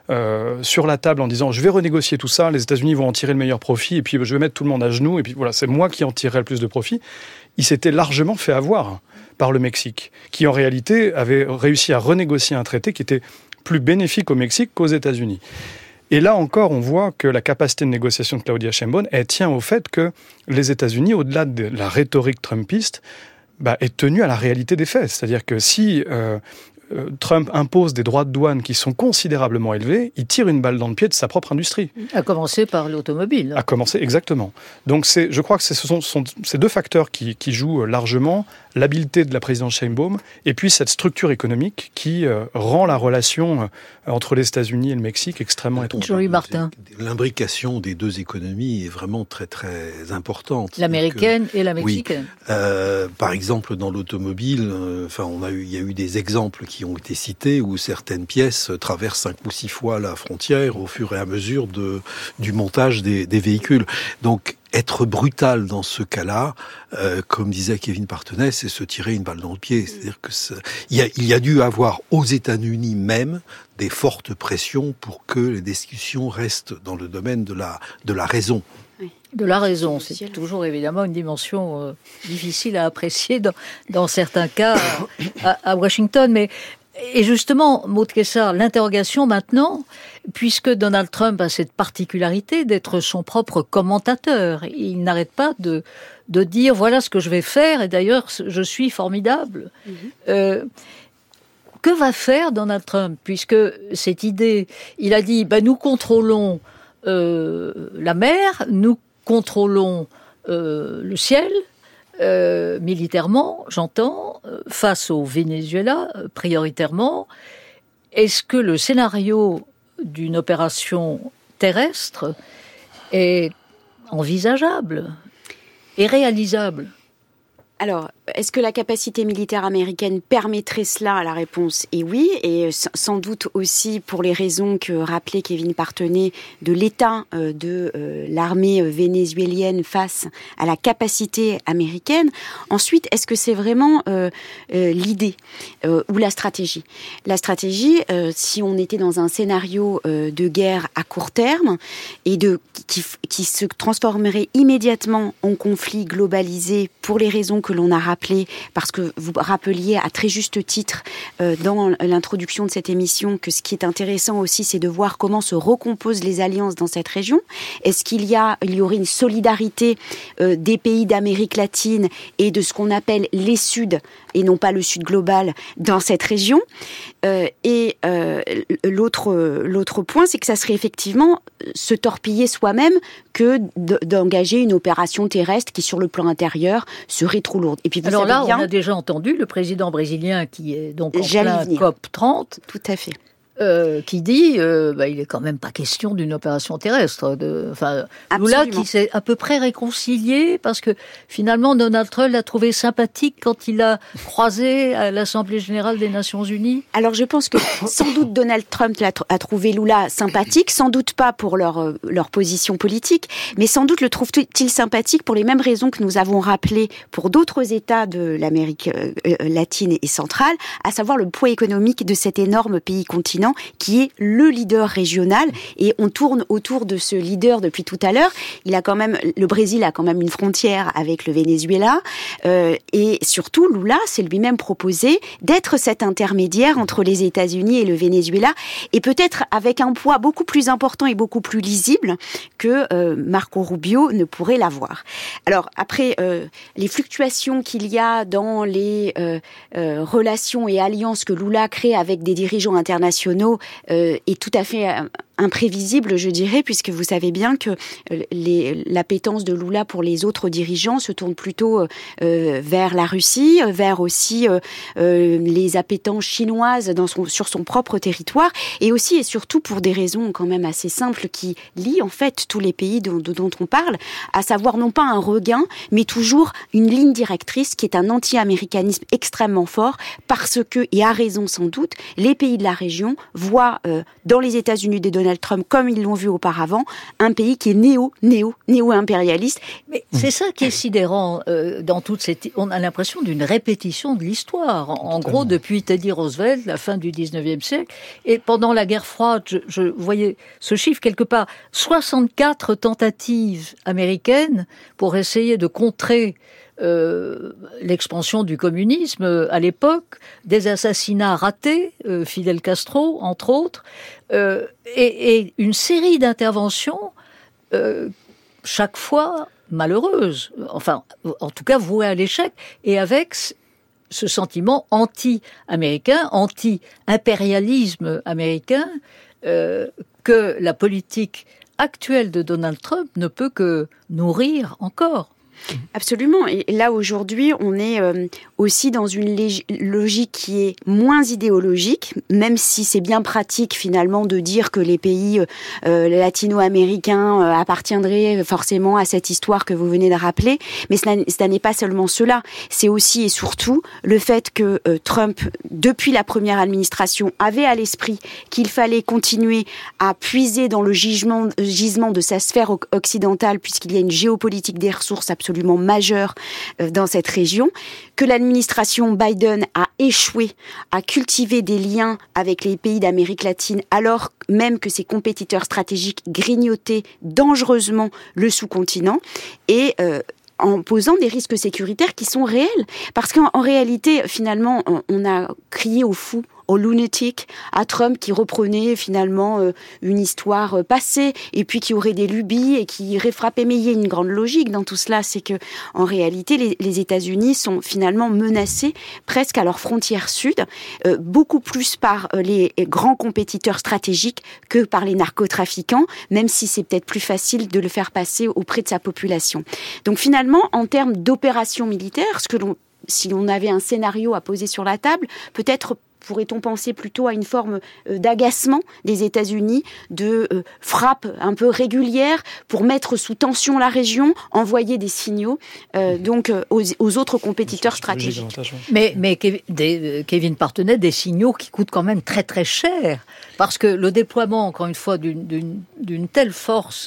sur la table en disant « je vais renégocier tout ça, les États-Unis vont en tirer le meilleur profit, et puis je vais mettre tout le monde à genoux, et puis voilà, c'est moi qui en tirerai le plus de profit ». Il s'était largement fait avoir par le Mexique, qui en réalité avait réussi à renégocier un traité qui était plus bénéfique au Mexique qu'aux États-Unis. Et là encore, on voit que la capacité de négociation de Claudia Sheinbaum, elle tient au fait que les États-Unis, au-delà de la rhétorique trumpiste, est tenue à la réalité des faits. C'est-à-dire que si Trump impose des droits de douane qui sont considérablement élevés, il tire une balle dans le pied de sa propre industrie. À commencer par l'automobile. À commencer, exactement. Donc je crois que ce sont ces deux facteurs qui jouent largement, l'habileté de la présidence Sheinbaum et puis cette structure économique qui rend la relation entre les États-Unis et le Mexique extrêmement étroite. Jean-Louis Martin. L'imbrication des deux économies est vraiment très très importante. L'américaine et la mexicaine. Oui. Par exemple, dans l'automobile, il y a eu des exemples qui ont été cités où certaines pièces traversent 5 ou 6 fois la frontière au fur et à mesure du montage des véhicules. Donc, être brutal dans ce cas-là, comme disait Kevin Partenay, c'est se tirer une balle dans le pied. C'est-à-dire que il y a dû avoir aux États-Unis même des fortes pressions pour que les discussions restent dans le domaine de la raison. De la raison, c'est toujours évidemment une dimension difficile à apprécier dans certains cas à Washington. Et justement, Maud Kessar, l'interrogation maintenant, puisque Donald Trump a cette particularité d'être son propre commentateur, il n'arrête pas de dire voilà ce que je vais faire, et d'ailleurs je suis formidable. Que va faire Donald Trump, puisque cette idée, il a dit nous contrôlons la mer, nous contrôlons le ciel, militairement, j'entends, face au Venezuela, prioritairement. Est-ce que le scénario d'une opération terrestre est envisageable et réalisable ? Alors, est-ce que la capacité militaire américaine permettrait cela ? La réponse est oui, et sans doute aussi pour les raisons que rappelait Kevin Partenay de l'état de l'armée vénézuélienne face à la capacité américaine. Ensuite, est-ce que c'est vraiment l'idée ou la stratégie ? La stratégie, si on était dans un scénario de guerre à court terme et qui se transformerait immédiatement en conflit globalisé pour les raisons que l'on a rappelé, parce que vous rappeliez à très juste titre dans l'introduction de cette émission que ce qui est intéressant aussi, c'est de voir comment se recomposent les alliances dans cette région. Est-ce qu'il y aurait une solidarité des pays d'Amérique latine et de ce qu'on appelle les Suds, et non pas le Sud global, dans cette région. L'autre point, c'est que ça serait effectivement se torpiller soi-même que d'engager une opération terrestre qui, sur le plan intérieur, serait trop lourde. Et puis, alors là, on a déjà entendu le président brésilien qui est donc en plein COP30. Tout à fait. Qui dit il est quand même pas question d'une opération terrestre. Lula qui s'est à peu près réconcilié parce que finalement Donald Trump l'a trouvé sympathique quand il a croisé à l'Assemblée générale des Nations Unies. Alors je pense que sans doute Donald Trump a trouvé Lula sympathique, sans doute pas pour leur position politique, mais sans doute le trouve-t-il sympathique pour les mêmes raisons que nous avons rappelées pour d'autres États de l'Amérique latine et centrale, à savoir le poids économique de cet énorme pays continent continent, qui est le leader régional. Et on tourne autour de ce leader depuis tout à l'heure. Le Brésil a quand même une frontière avec le Venezuela. Et surtout, Lula s'est lui-même proposé d'être cet intermédiaire entre les États-Unis et le Venezuela, et peut-être avec un poids beaucoup plus important et beaucoup plus lisible que Marco Rubio ne pourrait l'avoir. Alors après, les fluctuations qu'il y a dans les relations et alliances que Lula crée avec des dirigeants internationaux est tout à fait imprévisible, je dirais, puisque vous savez bien que l'appétence de Lula pour les autres dirigeants se tourne plutôt vers la Russie, vers aussi les appétences chinoises sur son propre territoire, et aussi et surtout pour des raisons quand même assez simples qui lient en fait tous les pays dont on parle, à savoir non pas un regain, mais toujours une ligne directrice qui est un anti-américanisme extrêmement fort, parce que, et à raison sans doute, les pays de la région voient dans les États-Unis de Donald Trump, comme ils l'ont vu auparavant, un pays qui est néo-impérialiste. Mais c'est ça qui est sidérant dans toute cette... On a l'impression d'une répétition de l'histoire. En gros, depuis Teddy Roosevelt, la fin du 19e siècle, et pendant la guerre froide, je voyais ce chiffre quelque part, 64 tentatives américaines pour essayer de contrer l'expansion du communisme à l'époque, des assassinats ratés, Fidel Castro, entre autres, et une série d'interventions, chaque fois malheureuses, enfin, en tout cas vouées à l'échec, et avec ce sentiment anti-américain, anti-impérialisme américain, que la politique actuelle de Donald Trump ne peut que nourrir encore. Absolument. Et là, aujourd'hui, on est aussi dans une logique qui est moins idéologique, même si c'est bien pratique, finalement, de dire que les pays latino-américains appartiendraient forcément à cette histoire que vous venez de rappeler. Mais ça n'est pas seulement cela. C'est aussi et surtout le fait que Trump, depuis la première administration, avait à l'esprit qu'il fallait continuer à puiser dans le gisement de sa sphère occidentale, puisqu'il y a une géopolitique des ressources absolument majeure dans cette région, que l'administration Biden a échoué à cultiver des liens avec les pays d'Amérique latine, alors même que ses compétiteurs stratégiques grignotaient dangereusement le sous-continent, et en posant des risques sécuritaires qui sont réels. Parce qu'en réalité, finalement, on a crié au fou, au lunatic, à Trump qui reprenait finalement une histoire passée et puis qui aurait des lubies et qui irait frapper. Mais il y a une grande logique dans tout cela, c'est que en réalité, les États-Unis sont finalement menacés presque à leur frontière sud, beaucoup plus par les grands compétiteurs stratégiques que par les narcotrafiquants, même si c'est peut-être plus facile de le faire passer auprès de sa population. Donc finalement, en termes d'opération militaire, si l'on avait un scénario à poser sur la table, peut-être pourrait-on penser plutôt à une forme d'agacement des États-Unis, de frappe un peu régulière pour mettre sous tension la région, envoyer des signaux donc aux autres compétiteurs stratégiques. Mais Kevin Partenay, des signaux qui coûtent quand même très très cher, parce que le déploiement, encore une fois, d'une telle force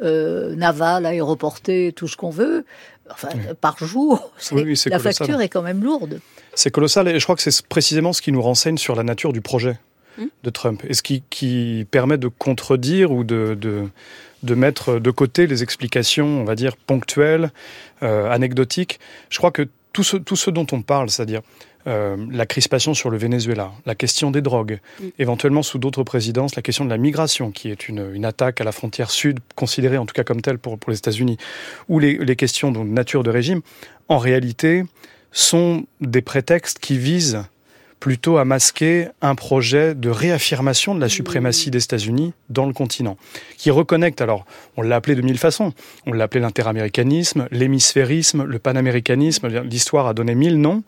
navale, aéroportée, tout ce qu'on veut, enfin, par jour, la facture est quand même lourde. C'est colossal, et je crois que c'est précisément ce qui nous renseigne sur la nature du projet de Trump, et ce qui permet de contredire ou de mettre de côté les explications, on va dire, ponctuelles, anecdotiques. Je crois que tout ce dont on parle, c'est-à-dire la crispation sur le Venezuela, la question des drogues, éventuellement sous d'autres présidences, la question de la migration, qui est une attaque à la frontière sud, considérée en tout cas comme telle pour les États-Unis, ou les questions de nature de régime, en réalité sont des prétextes qui visent plutôt à masquer un projet de réaffirmation de la suprématie des États-Unis dans le continent, qui reconnecte, alors on l'a appelé de mille façons, on l'a appelé l'interaméricanisme, l'hémisphérisme, le panaméricanisme, l'histoire a donné 1000 noms.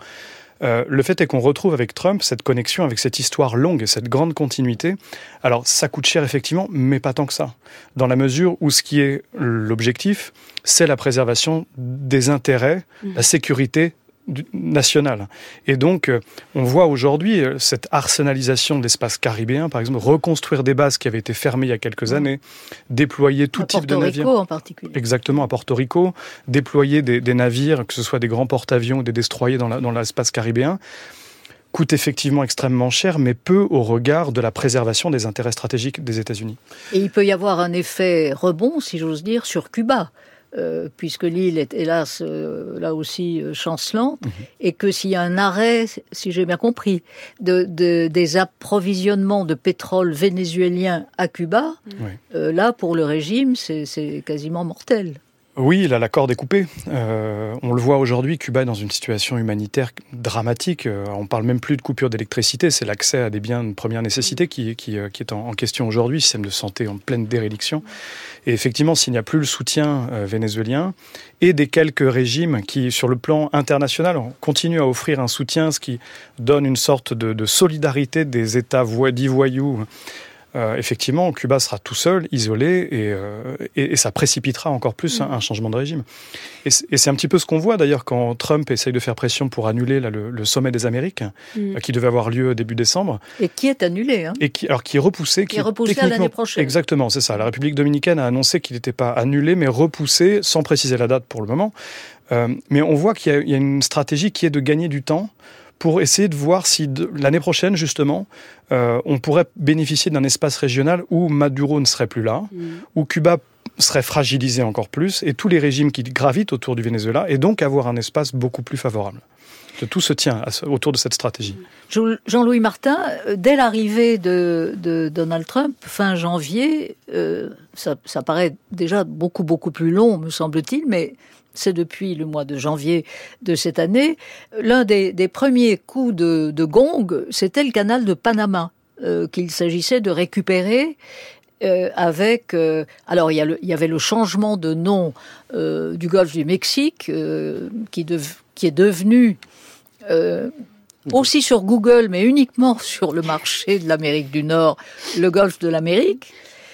Le fait est qu'on retrouve avec Trump cette connexion avec cette histoire longue, cette grande continuité. Alors ça coûte cher effectivement, mais pas tant que ça, dans la mesure où ce qui est l'objectif, c'est la préservation des intérêts, la sécurité nationale. Et donc, on voit aujourd'hui cette arsenalisation de l'espace caribéen, par exemple, reconstruire des bases qui avaient été fermées il y a quelques années, déployer tout type de navires. À Porto Rico en particulier. Exactement, à Porto Rico, déployer des navires, que ce soit des grands porte-avions ou des destroyers dans l'espace caribéen, coûte effectivement extrêmement cher, mais peu au regard de la préservation des intérêts stratégiques des États-Unis. Et il peut y avoir un effet rebond, si j'ose dire, sur Cuba. Puisque l'île est hélas là aussi chancelante, et que s'il y a un arrêt, si j'ai bien compris, des approvisionnements de pétrole vénézuélien à Cuba, là pour le régime c'est quasiment mortel. Oui, là, la corde est coupée. On le voit aujourd'hui, Cuba est dans une situation humanitaire dramatique. On parle même plus de coupure d'électricité, c'est l'accès à des biens de première nécessité qui est en question aujourd'hui, système de santé en pleine déréliction. Et effectivement, s'il n'y a plus le soutien vénézuélien et des quelques régimes qui, sur le plan international, continuent à offrir un soutien, ce qui donne une sorte de solidarité des États dits voyous, effectivement, Cuba sera tout seul, isolé, et ça précipitera encore plus un changement de régime. Et c'est un petit peu ce qu'on voit d'ailleurs quand Trump essaye de faire pression pour annuler le sommet des Amériques, qui devait avoir lieu début décembre. Et qui est annulé. Hein. Et qui est repoussé. Qui est repoussé à l'année prochaine. Exactement, c'est ça. La République dominicaine a annoncé qu'il n'était pas annulé, mais repoussé, sans préciser la date pour le moment. Mais on voit qu'il y a une stratégie qui est de gagner du temps pour essayer de voir si l'année prochaine, justement, on pourrait bénéficier d'un espace régional où Maduro ne serait plus là, où Cuba serait fragilisé encore plus, et tous les régimes qui gravitent autour du Venezuela, et donc avoir un espace beaucoup plus favorable. Tout se tient autour de cette stratégie. Jean-Louis Martin, dès l'arrivée de Donald Trump, fin janvier, ça paraît déjà beaucoup, beaucoup plus long, me semble-t-il, mais c'est depuis le mois de janvier de cette année. L'un des premiers coups de gong, c'était le canal de Panama, qu'il s'agissait de récupérer avec... alors, il y avait le changement de nom du golfe du Mexique, qui est devenu... aussi sur Google, mais uniquement sur le marché de l'Amérique du Nord, le golfe de l'Amérique.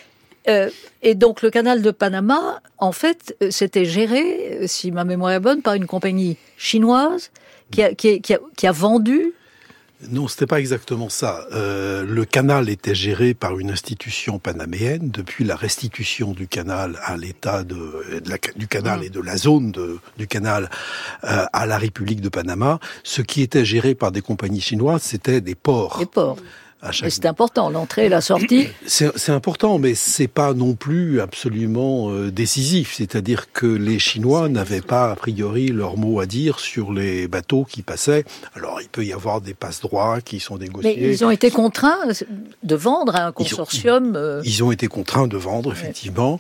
Et donc le canal de Panama, en fait, c'était géré, si ma mémoire est bonne, par une compagnie chinoise qui a vendu. Non, c'était pas exactement ça. Le canal était géré par une institution panaméenne depuis la restitution du canal à l'État du canal et de la zone du canal à la République de Panama. Ce qui était géré par des compagnies chinoises, c'était des ports. Des ports. Et c'est important, l'entrée et la sortie. C'est important, mais c'est pas non plus absolument décisif. C'est-à-dire que les Chinois n'avaient pas, a priori, leur mot à dire sur les bateaux qui passaient. Alors, il peut y avoir des passe-droits qui sont négociés. Mais ils ont été contraints de vendre à un consortium. Ils ont été contraints de vendre, effectivement.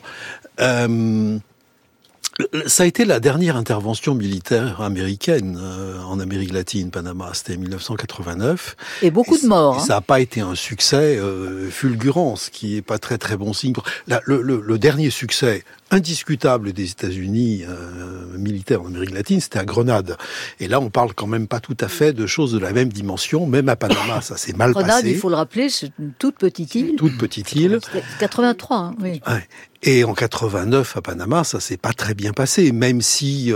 Ça a été la dernière intervention militaire américaine en Amérique latine, Panama. C'était 1989. Et beaucoup de morts. Ça n'a pas été un succès fulgurant, ce qui n'est pas très très bon signe. Le dernier succès indiscutable des États-Unis militaires en Amérique latine, c'était à Grenade. Et là, on parle quand même pas tout à fait de choses de la même dimension. Même à Panama, ça s'est mal passé. Grenade, il faut le rappeler, c'est une toute petite île. Toute petite île. 83, hein, oui. Ouais. Et en 89 à Panama, ça s'est pas très bien passé, même si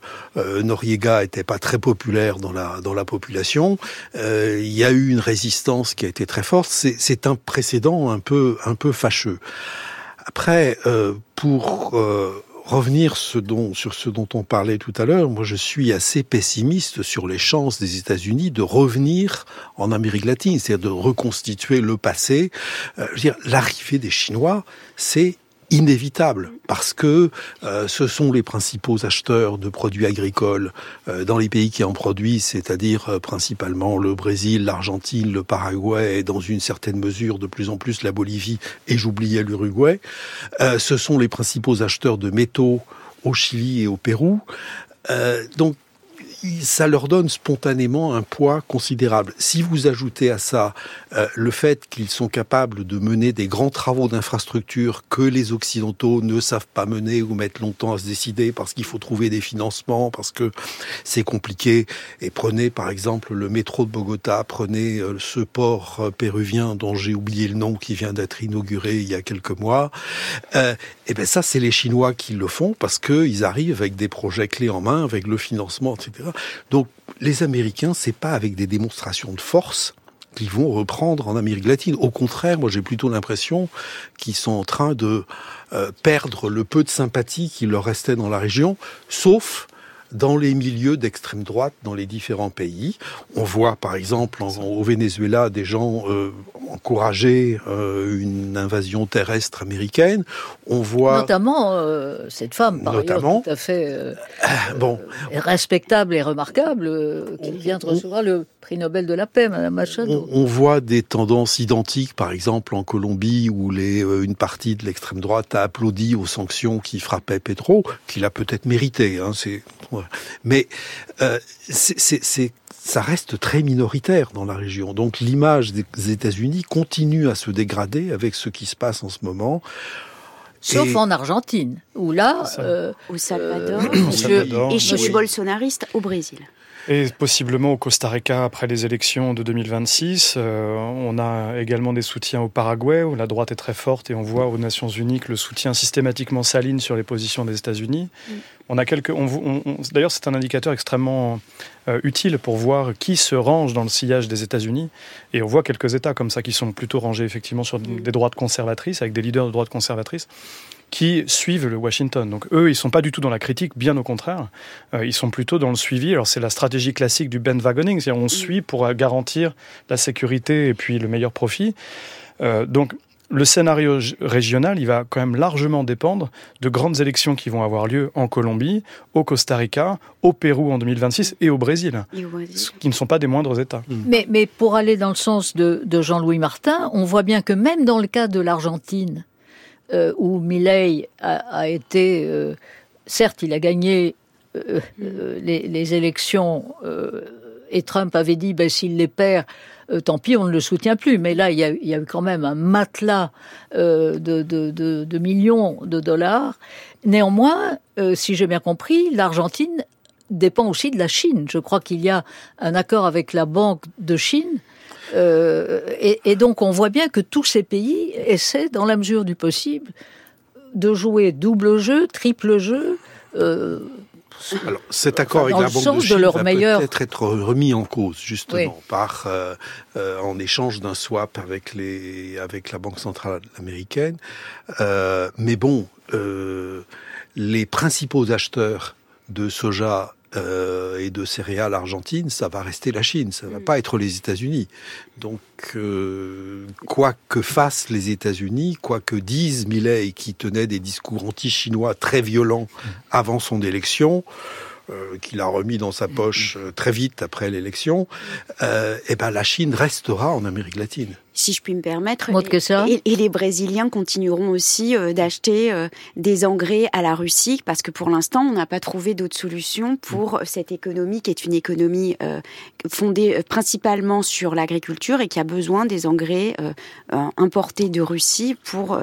Noriega était pas très populaire dans la population. Il y a eu une résistance qui a été très forte. C'est un précédent un peu fâcheux. Après, pour revenir sur ce dont on parlait tout à l'heure, moi je suis assez pessimiste sur les chances des États-Unis de revenir en Amérique latine, c'est-à-dire de reconstituer le passé. Je veux dire, l'arrivée des Chinois, c'est inévitable, parce que ce sont les principaux acheteurs de produits agricoles dans les pays qui en produisent, c'est-à-dire principalement le Brésil, l'Argentine, le Paraguay, et dans une certaine mesure de plus en plus la Bolivie, et j'oubliais l'Uruguay. Ce sont les principaux acheteurs de métaux au Chili et au Pérou. Donc, ça leur donne spontanément un poids considérable. Si vous ajoutez à ça le fait qu'ils sont capables de mener des grands travaux d'infrastructure que les Occidentaux ne savent pas mener ou mettent longtemps à se décider parce qu'il faut trouver des financements, parce que c'est compliqué. Et prenez par exemple le métro de Bogota, prenez ce port péruvien dont j'ai oublié le nom qui vient d'être inauguré il y a quelques mois. Et ben ça, c'est les Chinois qui le font parce qu'ils arrivent avec des projets clés en main, avec le financement, etc. Donc, les Américains, c'est pas avec des démonstrations de force qu'ils vont reprendre en Amérique latine. Au contraire, moi, j'ai plutôt l'impression qu'ils sont en train de perdre le peu de sympathie qui leur restait dans la région, sauf dans les milieux d'extrême droite dans les différents pays. On voit par exemple au Venezuela des gens encourager une invasion terrestre américaine. On voit notamment cette femme, par ailleurs, tout à fait respectable et remarquable, qui vient de recevoir le prix Nobel de la paix, Madame Machado. On voit des tendances identiques, par exemple en Colombie, où une partie de l'extrême droite a applaudi aux sanctions qui frappaient Petro, qu'il a peut-être mérité. Mais ça reste très minoritaire dans la région. Donc l'image des États-Unis continue à se dégrader avec ce qui se passe en ce moment. Sauf en Argentine, où là... au Salvador, et chez les bolsonaristes au Brésil. Et possiblement au Costa Rica après les élections de 2026. On a également des soutiens au Paraguay, où la droite est très forte, et on voit aux Nations Unies que le soutien systématiquement s'aligne sur les positions des États-Unis. On a d'ailleurs, c'est un indicateur extrêmement utile pour voir qui se range dans le sillage des États-Unis. Et on voit quelques États comme ça qui sont plutôt rangés effectivement sur des droites conservatrices, avec des leaders de droite conservatrice, qui suivent le Washington. Donc eux, ils sont pas du tout dans la critique, bien au contraire. Ils sont plutôt dans le suivi. Alors c'est la stratégie classique du bandwagoning, c'est-à-dire on suit pour garantir la sécurité et puis le meilleur profit. Donc le scénario régional, il va quand même largement dépendre de grandes élections qui vont avoir lieu en Colombie, au Costa Rica, au Pérou en 2026 et au Brésil, qui ne sont pas des moindres États. Mais pour aller dans le sens de Jean-Louis Martin, on voit bien que même dans le cas de l'Argentine, où Milei a été... certes, il a gagné les élections et Trump avait dit s'il les perd, tant pis, on ne le soutient plus. Mais là, il y a eu quand même un matelas de millions de dollars. Néanmoins, si j'ai bien compris, l'Argentine dépend aussi de la Chine. Je crois qu'il y a un accord avec la Banque de Chine. Et donc, on voit bien que tous ces pays essaient, dans la mesure du possible, de jouer double jeu, triple jeu. Alors, cet accord avec la Banque de Chine va peut-être être remis en cause, justement, en échange d'un swap avec la Banque centrale américaine. Mais bon, les principaux acheteurs de soja et de céréales argentines, ça va rester la Chine, ça va pas être les États-Unis. Donc, quoi que fassent les États-Unis, quoi que dise Milei, qui tenait des discours anti-chinois très violents avant son élection, qu'il a remis dans sa poche très vite après l'élection, la Chine restera en Amérique latine. Si je puis me permettre, et les Brésiliens continueront aussi d'acheter des engrais à la Russie, parce que pour l'instant, on n'a pas trouvé d'autre solution pour cette économie qui est une économie fondée principalement sur l'agriculture et qui a besoin des engrais importés de Russie pour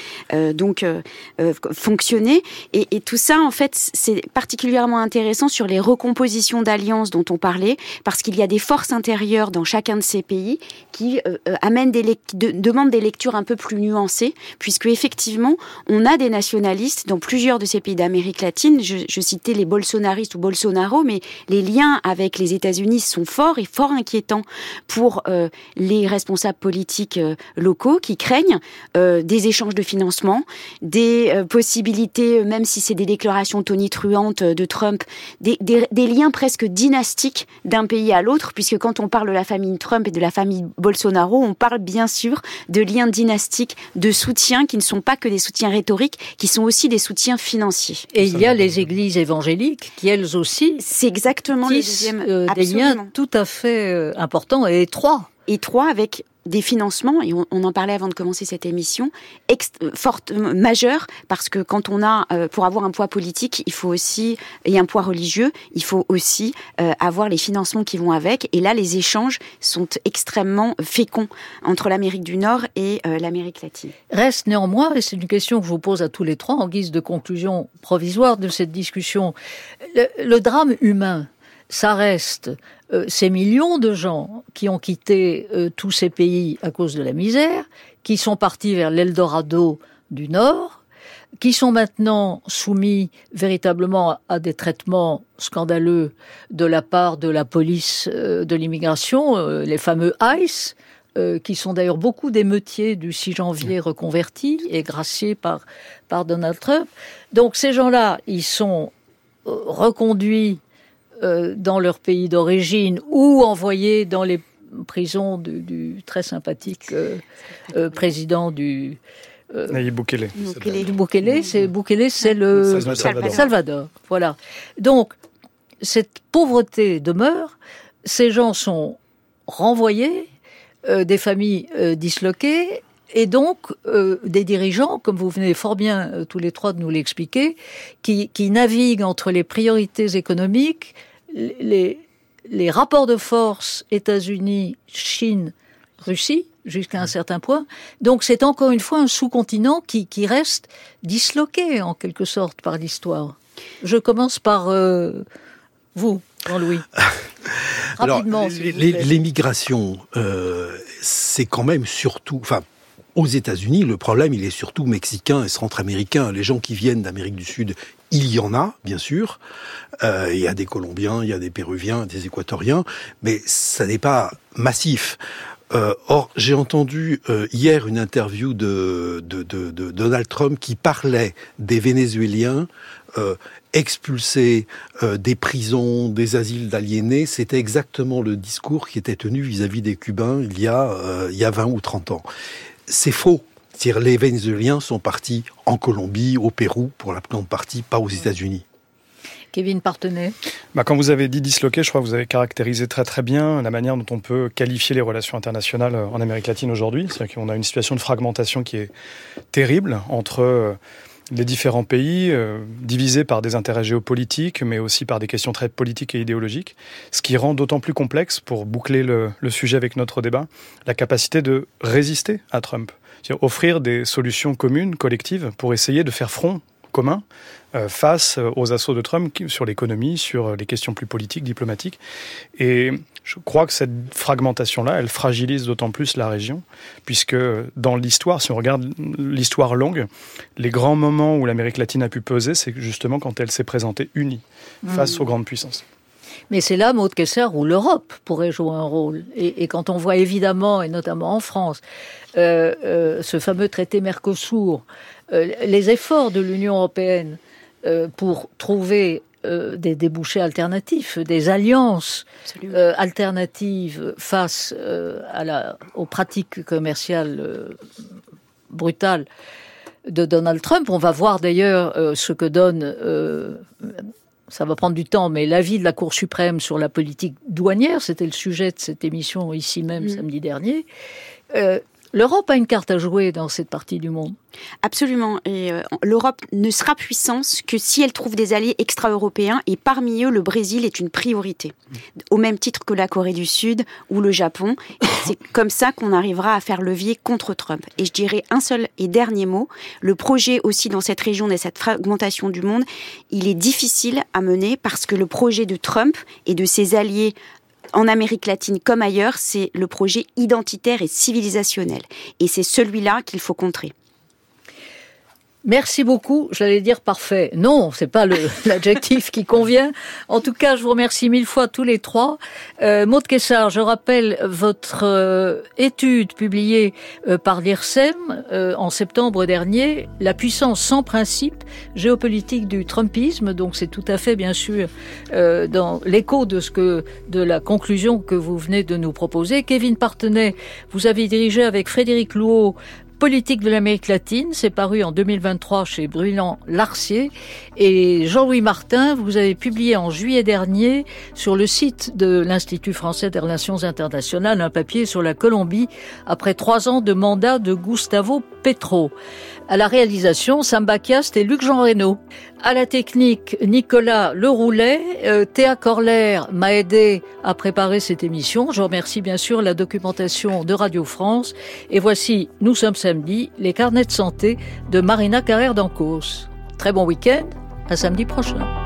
fonctionner. Et tout ça, en fait, c'est particulièrement intéressant sur les recompositions d'alliances dont on parlait, parce qu'il y a des forces intérieures dans chacun de ces pays qui amènent demande des lectures un peu plus nuancées, puisque effectivement, on a des nationalistes dans plusieurs de ces pays d'Amérique latine. Je citais les bolsonaristes ou Bolsonaro, mais les liens avec les États-Unis sont forts et fort inquiétants pour les responsables politiques locaux qui craignent des échanges de financement, des possibilités, même si c'est des déclarations tonitruantes de Trump, des liens presque dynastiques d'un pays à l'autre, puisque quand on parle de la famille Trump et de la famille Bolsonaro, on parle bien sûr de liens dynastiques, de soutiens qui ne sont pas que des soutiens rhétoriques, qui sont aussi des soutiens financiers. Et il y a les églises évangéliques qui, elles aussi, c'est exactement des liens tout à fait importants et étroits. Étroits avec des financements, et on en parlait avant de commencer cette émission, majeurs, parce que quand on a, pour avoir un poids politique, il faut aussi, et un poids religieux, il faut aussi avoir les financements qui vont avec, et là, les échanges sont extrêmement féconds entre l'Amérique du Nord et l'Amérique latine. Reste néanmoins, et c'est une question que je vous pose à tous les trois, en guise de conclusion provisoire de cette discussion, le drame humain, ça reste ces millions de gens qui ont quitté tous ces pays à cause de la misère, qui sont partis vers l'Eldorado du Nord, qui sont maintenant soumis véritablement à des traitements scandaleux de la part de la police de l'immigration, les fameux ICE, qui sont d'ailleurs beaucoup d'émeutiers du 6 janvier reconvertis et graciés par Donald Trump. Donc ces gens-là, ils sont reconduits dans leur pays d'origine ou envoyés dans les prisons du très sympathique président du Nayib Bukele. Bukele, c'est le Salvador. Voilà. Donc, cette pauvreté demeure, ces gens sont renvoyés, des familles disloquées, et donc des dirigeants, comme vous venez fort bien tous les trois de nous l'expliquer, qui naviguent entre les priorités économiques, les rapports de force États-Unis, Chine, Russie, jusqu'à un certain point. Donc c'est encore une fois un sous-continent qui reste disloqué en quelque sorte par l'histoire. Je commence par vous, Jean-Louis. Rapidement. Alors, les migrations, c'est quand même surtout... Aux États-Unis, le problème, il est surtout mexicain et centra-américain. Les gens qui viennent d'Amérique du Sud, il y en a, bien sûr. Il y a des Colombiens, il y a des Péruviens, des Équatoriens, mais ça n'est pas massif. Or, j'ai entendu hier une interview de Donald Trump qui parlait des Vénézuéliens expulsés des prisons, des asiles d'aliénés. C'était exactement le discours qui était tenu vis-à-vis des Cubains il y a 20 ou 30 ans. C'est faux. C'est-à-dire, les Vénézuéliens sont partis en Colombie, au Pérou, pour la grande partie, pas aux États-Unis. Kevin Partenay. Quand vous avez dit disloqué, je crois que vous avez caractérisé très très bien la manière dont on peut qualifier les relations internationales en Amérique latine aujourd'hui. C'est-à-dire qu'on a une situation de fragmentation qui est terrible entre les différents pays, divisés par des intérêts géopolitiques, mais aussi par des questions très politiques et idéologiques, ce qui rend d'autant plus complexe, pour boucler le sujet avec notre débat, la capacité de résister à Trump. C'est-à-dire offrir des solutions communes, collectives, pour essayer de faire front commun face aux assauts de Trump sur l'économie, sur les questions plus politiques, diplomatiques. Et je crois que cette fragmentation-là, elle fragilise d'autant plus la région, puisque dans l'histoire, si on regarde l'histoire longue, les grands moments où l'Amérique latine a pu peser, c'est justement quand elle s'est présentée unie face aux grandes puissances. Mais c'est là, Maud Kessler, où l'Europe pourrait jouer un rôle. Et quand on voit évidemment, et notamment en France, ce fameux traité Mercosur, les efforts de l'Union européenne pour trouver des débouchés alternatifs, des alliances alternatives face aux pratiques commerciales brutales de Donald Trump. On va voir d'ailleurs ce que donne... ça va prendre du temps, mais l'avis de la Cour suprême sur la politique douanière, c'était le sujet de cette émission ici même samedi dernier. L'Europe a une carte à jouer dans cette partie du monde. Absolument. Et l'Europe ne sera puissance que si elle trouve des alliés extra-européens, et parmi eux, le Brésil est une priorité. Au même titre que la Corée du Sud ou le Japon. C'est comme ça qu'on arrivera à faire levier contre Trump. Et je dirais un seul et dernier mot. Le projet aussi dans cette région, dans cette fragmentation du monde, il est difficile à mener parce que le projet de Trump et de ses alliés en Amérique latine comme ailleurs, c'est le projet identitaire et civilisationnel. Et c'est celui-là qu'il faut contrer. Merci beaucoup. J'allais dire parfait. Non, c'est pas l'adjectif qui convient. En tout cas, je vous remercie 1000 fois tous les trois. Maud Kessler, je rappelle votre étude publiée par l'IRSEM en septembre dernier, La puissance sans principe, géopolitique du Trumpisme. Donc c'est tout à fait, bien sûr, dans l'écho de la conclusion que vous venez de nous proposer. Kevin Partenay, vous avez dirigé avec Frédéric Louot Politique de l'Amérique latine, c'est paru en 2023 chez Bruylant-Larcier. Et Jean-Louis Martin, vous avez publié en juillet dernier sur le site de l'Institut français des relations internationales un papier sur la Colombie après 3 ans de mandat de Gustavo Petro. À la réalisation, Sam Bakiast et Luc-Jean Reynaud. À la technique, Nicolas Leroulet. Théa Corler m'a aidé à préparer cette émission. Je remercie bien sûr la documentation de Radio France. Et voici, nous sommes samedi, les carnets de santé de Marina Carrère d'Ancos. Très bon week-end, à samedi prochain.